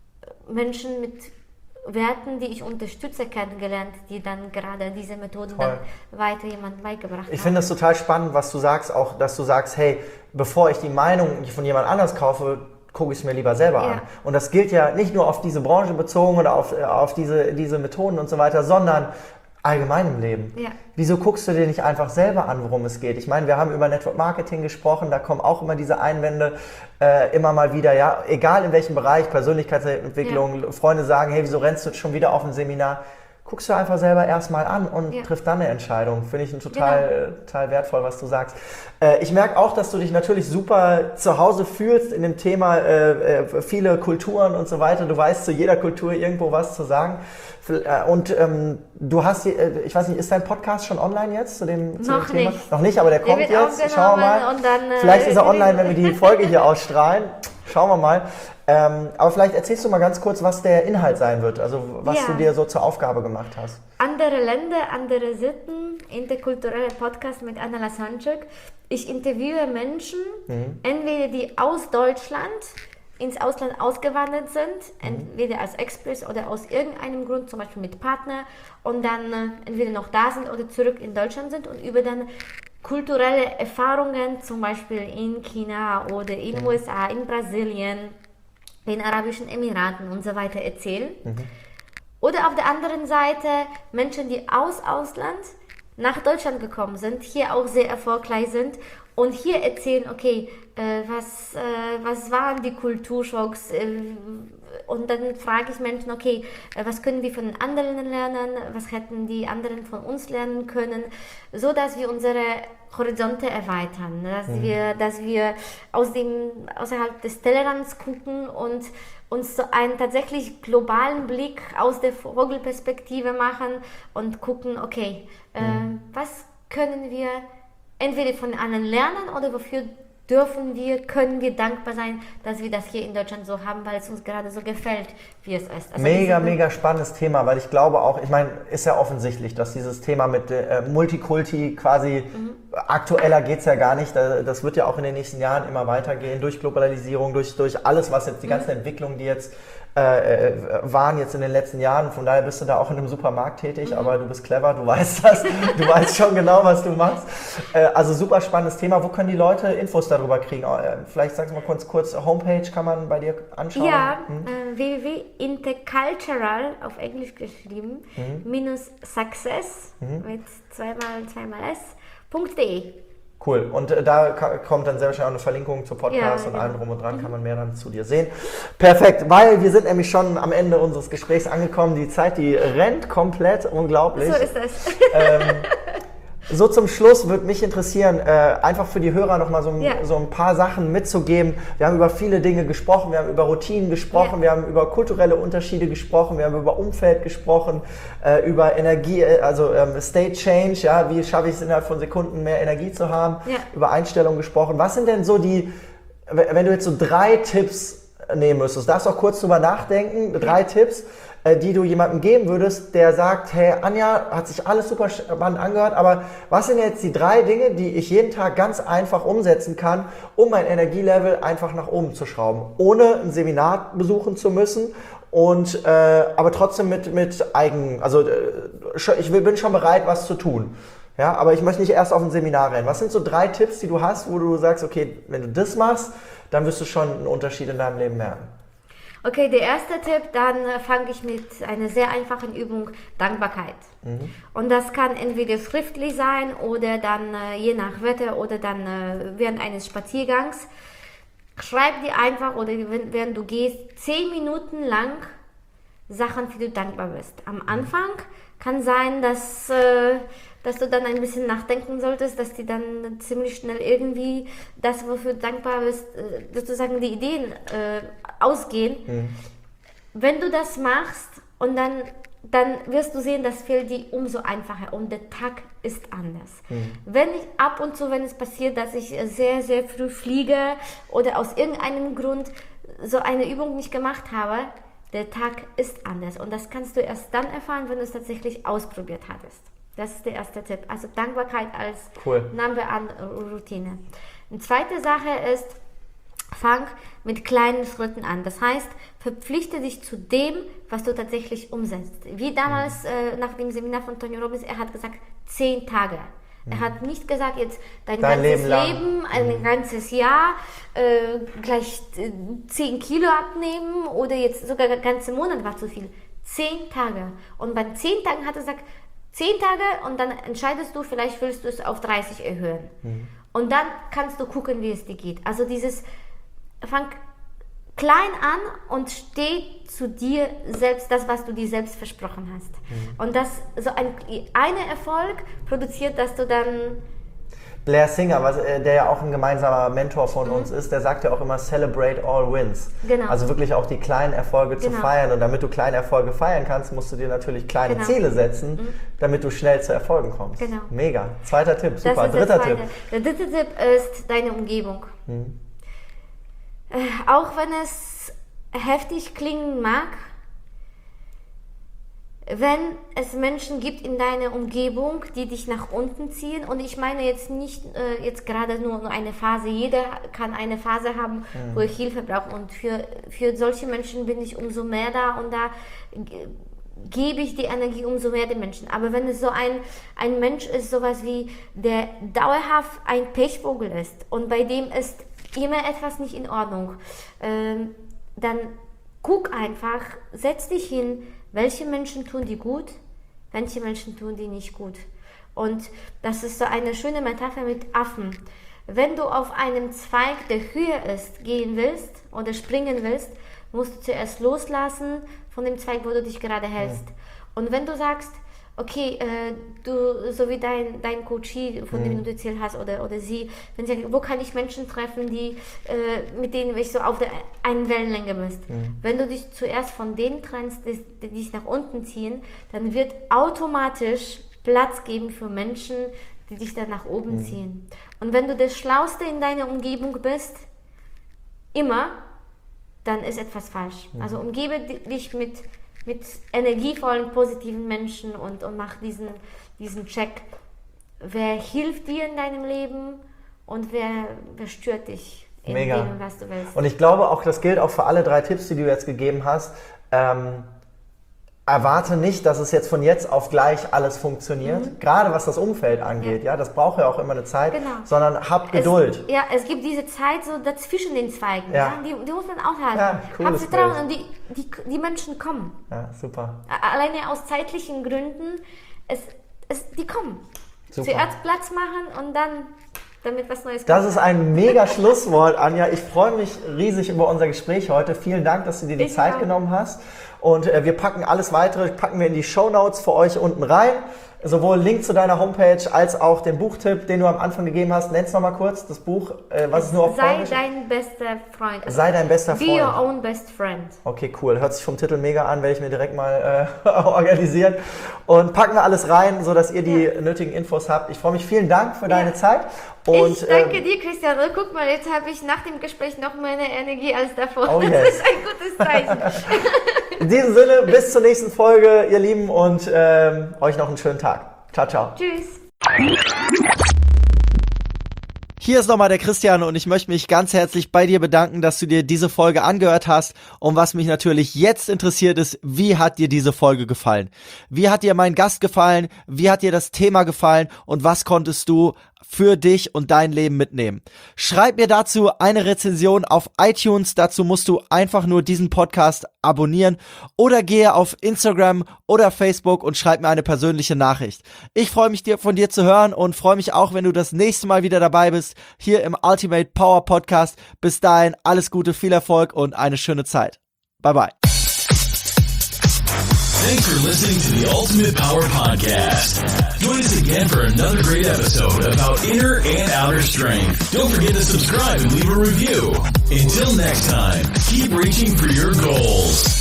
C: Menschen mit Werten, die ich unterstütze, kennengelernt, die dann gerade diese Methoden Toll. dann weiter jemandem beigebracht haben.
B: Ich finde das total spannend, was du sagst, auch dass du sagst, hey, bevor ich die Meinung von jemand anders kaufe, gucke ich es mir lieber selber ja. an. Und das gilt ja nicht nur auf diese Branche bezogen oder auf, auf diese, diese Methoden und so weiter, sondern allgemein im Leben.
C: Ja.
B: Wieso guckst du dir nicht einfach selber an, worum es geht? Ich meine, wir haben über Network Marketing gesprochen, da kommen auch immer diese Einwände äh, immer mal wieder, ja, egal in welchem Bereich, Persönlichkeitsentwicklung, ja. Freunde sagen, hey, wieso rennst du schon wieder auf ein Seminar? Guckst du einfach selber erstmal an und ja. triff dann eine Entscheidung. Finde ich ein total, genau. total wertvoll, was du sagst. Äh, ich merke auch, dass du dich natürlich super zu Hause fühlst in dem Thema äh, äh, viele Kulturen und so weiter. Du weißt zu jeder Kultur irgendwo was zu sagen. Und ähm, du hast, ich weiß nicht, ist dein Podcast schon online jetzt zu dem, zu
C: Noch
B: dem Thema?
C: nicht.
B: Noch nicht, aber der kommt jetzt. Schauen wir mal. Und dann, äh, vielleicht ist er online, wenn wir die Folge hier ausstrahlen. Schauen wir mal. Ähm, aber vielleicht erzählst du mal ganz kurz, was der Inhalt sein wird, also was ja. du dir so zur Aufgabe gemacht hast.
C: Andere Länder, andere Sitten, interkulturelle Podcast mit Anna Lasanczuk. Ich interviewe Menschen, mhm. entweder die aus Deutschland ins Ausland ausgewandert sind, entweder als Express oder aus irgendeinem Grund, zum Beispiel mit Partner, und dann äh, entweder noch da sind oder zurück in Deutschland sind und über dann kulturelle Erfahrungen, zum Beispiel in China oder in den mhm. U S A, in Brasilien, in Arabischen Emiraten und so weiter erzählen. Mhm. Oder auf der anderen Seite Menschen, die aus Ausland nach Deutschland gekommen sind, hier auch sehr erfolgreich sind und hier erzählen, okay, äh, was, äh, was waren die Kulturschocks? Äh, und dann frage ich Menschen, okay, äh, was können wir von den anderen lernen? Was hätten die anderen von uns lernen können? So, dass wir unsere Horizonte erweitern, dass, mhm. wir, dass wir aus dem, außerhalb des Tellerrands gucken und uns so einen tatsächlich globalen Blick aus der Vogelperspektive machen und gucken, okay, äh, mhm. was können wir entweder von anderen lernen oder wofür dürfen wir, können wir dankbar sein, dass wir das hier in Deutschland so haben, weil es uns gerade so gefällt, wie es ist. Also
B: mega, mega spannendes Thema, weil ich glaube auch, ich meine, ist ja offensichtlich, dass dieses Thema mit äh, Multikulti quasi, mhm. aktueller geht es ja gar nicht, das wird ja auch in den nächsten Jahren immer weitergehen, durch Globalisierung, durch, durch alles, was jetzt, die ganzen mhm. Entwicklungen, die jetzt äh, waren jetzt in den letzten Jahren, von daher bist du da auch in einem Supermarkt tätig, mhm. aber du bist clever, du weißt das, du weißt schon genau, was du machst. Äh, also super spannendes Thema, wo können die Leute Infos darüber kriegen? Vielleicht sagst du mal kurz, kurz Homepage kann man bei dir anschauen?
C: Ja, hm? äh, w w w punkt intercultural, auf Englisch geschrieben, mhm. minus success mhm. mit zweimal, zweimal s, .de.
B: Cool. Und äh, da kommt dann sehr wahrscheinlich auch eine Verlinkung zu Podcast ja, und allem drum und dran,
C: mhm. kann
B: man mehr dann zu dir sehen. Perfekt, weil wir sind nämlich schon am Ende unseres Gesprächs angekommen. Die Zeit, die rennt komplett, unglaublich.
C: So ist es.
B: Ähm, so zum Schluss würde mich interessieren, äh, einfach für die Hörer nochmal so, ja. so ein paar Sachen mitzugeben. Wir haben über viele Dinge gesprochen, wir haben über Routinen gesprochen, ja. wir haben über kulturelle Unterschiede gesprochen, wir haben über Umfeld gesprochen, äh, über Energie, also ähm, State Change, ja, wie schaffe ich es innerhalb von Sekunden mehr Energie zu haben, ja. über Einstellung gesprochen. Was sind denn so die, wenn du jetzt so drei Tipps nehmen müsstest, darfst du auch kurz drüber nachdenken, drei ja. Tipps, die du jemandem geben würdest, der sagt, hey Anja, hat sich alles super spannend angehört, aber was sind jetzt die drei Dinge, die ich jeden Tag ganz einfach umsetzen kann, um mein Energielevel einfach nach oben zu schrauben, ohne ein Seminar besuchen zu müssen und äh, aber trotzdem mit, mit Eigen, also äh, ich bin schon bereit, was zu tun. Ja, aber ich möchte nicht erst auf ein Seminar rennen. Was sind so drei Tipps, die du hast, wo du sagst, okay, wenn du das machst, dann wirst du schon einen Unterschied in deinem Leben merken?
C: Okay, der erste Tipp, dann äh, fange ich mit einer sehr einfachen Übung, Dankbarkeit. Mhm. Und das kann entweder schriftlich sein oder dann äh, je nach Wetter oder dann äh, während eines Spaziergangs. Schreib dir einfach oder wenn, während du gehst, zehn Minuten lang Sachen, für die du dankbar bist. Am Anfang kann sein, dass, äh, dass du dann ein bisschen nachdenken solltest, dass die dann ziemlich schnell irgendwie das, wofür du dankbar bist, äh, sozusagen die Ideen äh, ausgehen. Mhm. Wenn du das machst und dann, dann wirst du sehen, das fällt dir umso einfacher und der Tag ist anders. Mhm. Wenn ich ab und zu, wenn es passiert, dass ich sehr, sehr früh fliege oder aus irgendeinem Grund so eine Übung nicht gemacht habe, der Tag ist anders und das kannst du erst dann erfahren, wenn du es tatsächlich ausprobiert hattest. Das ist der erste Tipp. Also Dankbarkeit als
B: cool.
C: Number one Routine. Eine zweite Sache ist, fang mit kleinen Schritten an. Das heißt, verpflichte dich zu dem, was du tatsächlich umsetzt. Wie damals äh, nach dem Seminar von Tony Robbins, er hat gesagt, zehn Tage. Er hat nicht gesagt, jetzt dein, dein ganzes Leben, Leben ein mhm. ganzes Jahr, äh, gleich äh, zehn Kilo abnehmen oder jetzt sogar der ganze Monat war zu viel. Zehn Tage. Und bei zehn Tagen hat er gesagt, zehn Tage und dann entscheidest du, vielleicht willst du es auf dreißig erhöhen. Mhm. Und dann kannst du gucken, wie es dir geht. Also dieses, fang klein an und steh zu dir selbst, das, was du dir selbst versprochen hast. Mhm. Und das, so ein eine Erfolg produziert, dass du dann...
B: Blair Singer, was, der ja auch ein gemeinsamer Mentor von mhm. uns ist, der sagt ja auch immer Celebrate all wins.
C: Genau.
B: Also wirklich auch die kleinen Erfolge genau. zu feiern. Und damit du kleine Erfolge feiern kannst, musst du dir natürlich kleine genau. Ziele setzen, mhm. damit du schnell zu Erfolgen kommst.
C: Genau.
B: Mega. Zweiter Tipp, super. Dritter Tipp.
C: Der dritte Tipp ist deine Umgebung. Mhm. Äh, auch wenn es heftig klingen mag, wenn es Menschen gibt in deiner Umgebung, die dich nach unten ziehen, und ich meine jetzt nicht äh, jetzt gerade nur eine Phase, jeder kann eine Phase haben, mhm. wo ich Hilfe brauche, und für, für solche Menschen bin ich umso mehr da, und da g- gebe ich die Energie umso mehr den Menschen. Aber wenn es so ein, ein Mensch ist, sowas wie, der dauerhaft ein Pechvogel ist und bei dem ist immer etwas nicht in Ordnung, ähm, dann guck einfach, setz dich hin, welche Menschen tun die gut, welche Menschen tun die nicht gut. Und das ist so eine schöne Metapher mit Affen. Wenn du auf einem Zweig, der höher ist, gehen willst oder springen willst, musst du zuerst loslassen von dem Zweig, wo du dich gerade hältst. Ja. Und wenn du sagst, okay, äh, du, so wie dein, dein Coachie, von mhm. dem du erzählt hast, oder, oder sie, wenn sie sagen, wo kann ich Menschen treffen, die, äh, mit denen ich so auf der einen Wellenlänge bist. Mhm. Wenn du dich zuerst von denen trennst, die, die dich nach unten ziehen, dann wird automatisch Platz geben für Menschen, die dich dann nach oben mhm. ziehen. Und wenn du der Schlauste in deiner Umgebung bist, immer, dann ist etwas falsch. Mhm. Also umgebe dich mit mit energievollen, positiven Menschen und, und mach diesen, diesen Check. Wer hilft dir in deinem Leben und wer, wer stört dich in
B: Mega.
C: dem, was du willst.
B: Und ich glaube auch, das gilt auch für alle drei Tipps, die du jetzt gegeben hast. Ähm, erwarte nicht, dass es jetzt von jetzt auf gleich alles funktioniert, mhm. gerade was das Umfeld angeht. Ja. ja, das braucht ja auch immer eine Zeit,
C: genau.
B: sondern hab Geduld.
C: Es, ja, es gibt diese Zeit so dazwischen den Zweigen. Ja. Ja, die, die muss man auch halten.
B: Ja,
C: hab Vertrauen und die, die, die Menschen kommen.
B: Ja, super.
C: Alleine aus zeitlichen Gründen, es, es, die kommen.
B: Super.
C: Zuerst Platz machen und dann damit was Neues kommt.
B: Das ist ein mega Schlusswort, Anja. Ich freue mich riesig über unser Gespräch heute. Vielen Dank, dass du dir die ich Zeit auch. genommen hast. Und äh, wir packen alles weitere, packen wir in die Shownotes für euch unten rein. Sowohl Link zu deiner Homepage als auch den Buchtipp, den du am Anfang gegeben hast. Nenn's nochmal kurz, das Buch, äh, was ist nur auf
C: Sei
B: Polnisch?
C: dein bester Freund.
B: Sei dein bester Freund.
C: Be your own best friend.
B: Okay, cool. Hört sich vom Titel mega an, werde ich mir direkt mal äh, organisieren. Und packen wir alles rein, sodass ihr die ja. nötigen Infos habt. Ich freue mich, vielen Dank für deine ja. Zeit. Und,
C: ich danke äh, dir, Christian. Guck mal, jetzt habe ich nach dem Gespräch noch mehr Energie als davor.
B: Oh yes.
C: Das ist ein gutes Zeichen.
B: In diesem Sinne, bis zur nächsten Folge, ihr Lieben, und ähm, euch noch einen schönen Tag. Ciao, ciao.
C: Tschüss.
B: Hier ist nochmal der Christian und ich möchte mich ganz herzlich bei dir bedanken, dass du dir diese Folge angehört hast. Und was mich natürlich jetzt interessiert ist, wie hat dir diese Folge gefallen? Wie hat dir mein Gast gefallen? Wie hat dir das Thema gefallen? Und was konntest du für dich und dein Leben mitnehmen? Schreib mir dazu eine Rezension auf iTunes. Dazu musst du einfach nur diesen Podcast abonnieren oder gehe auf Instagram oder Facebook und schreib mir eine persönliche Nachricht. Ich freue mich, dir von dir zu hören und freue mich auch, wenn du das nächste Mal wieder dabei bist, hier im Ultimate Power Podcast. Bis dahin, alles Gute, viel Erfolg und eine schöne Zeit. Bye bye.
A: Thanks for listening to the Ultimate Power Podcast. Join us again for another great episode about inner and outer strength. Don't forget to subscribe and leave a review. Until next time, keep reaching for your goals.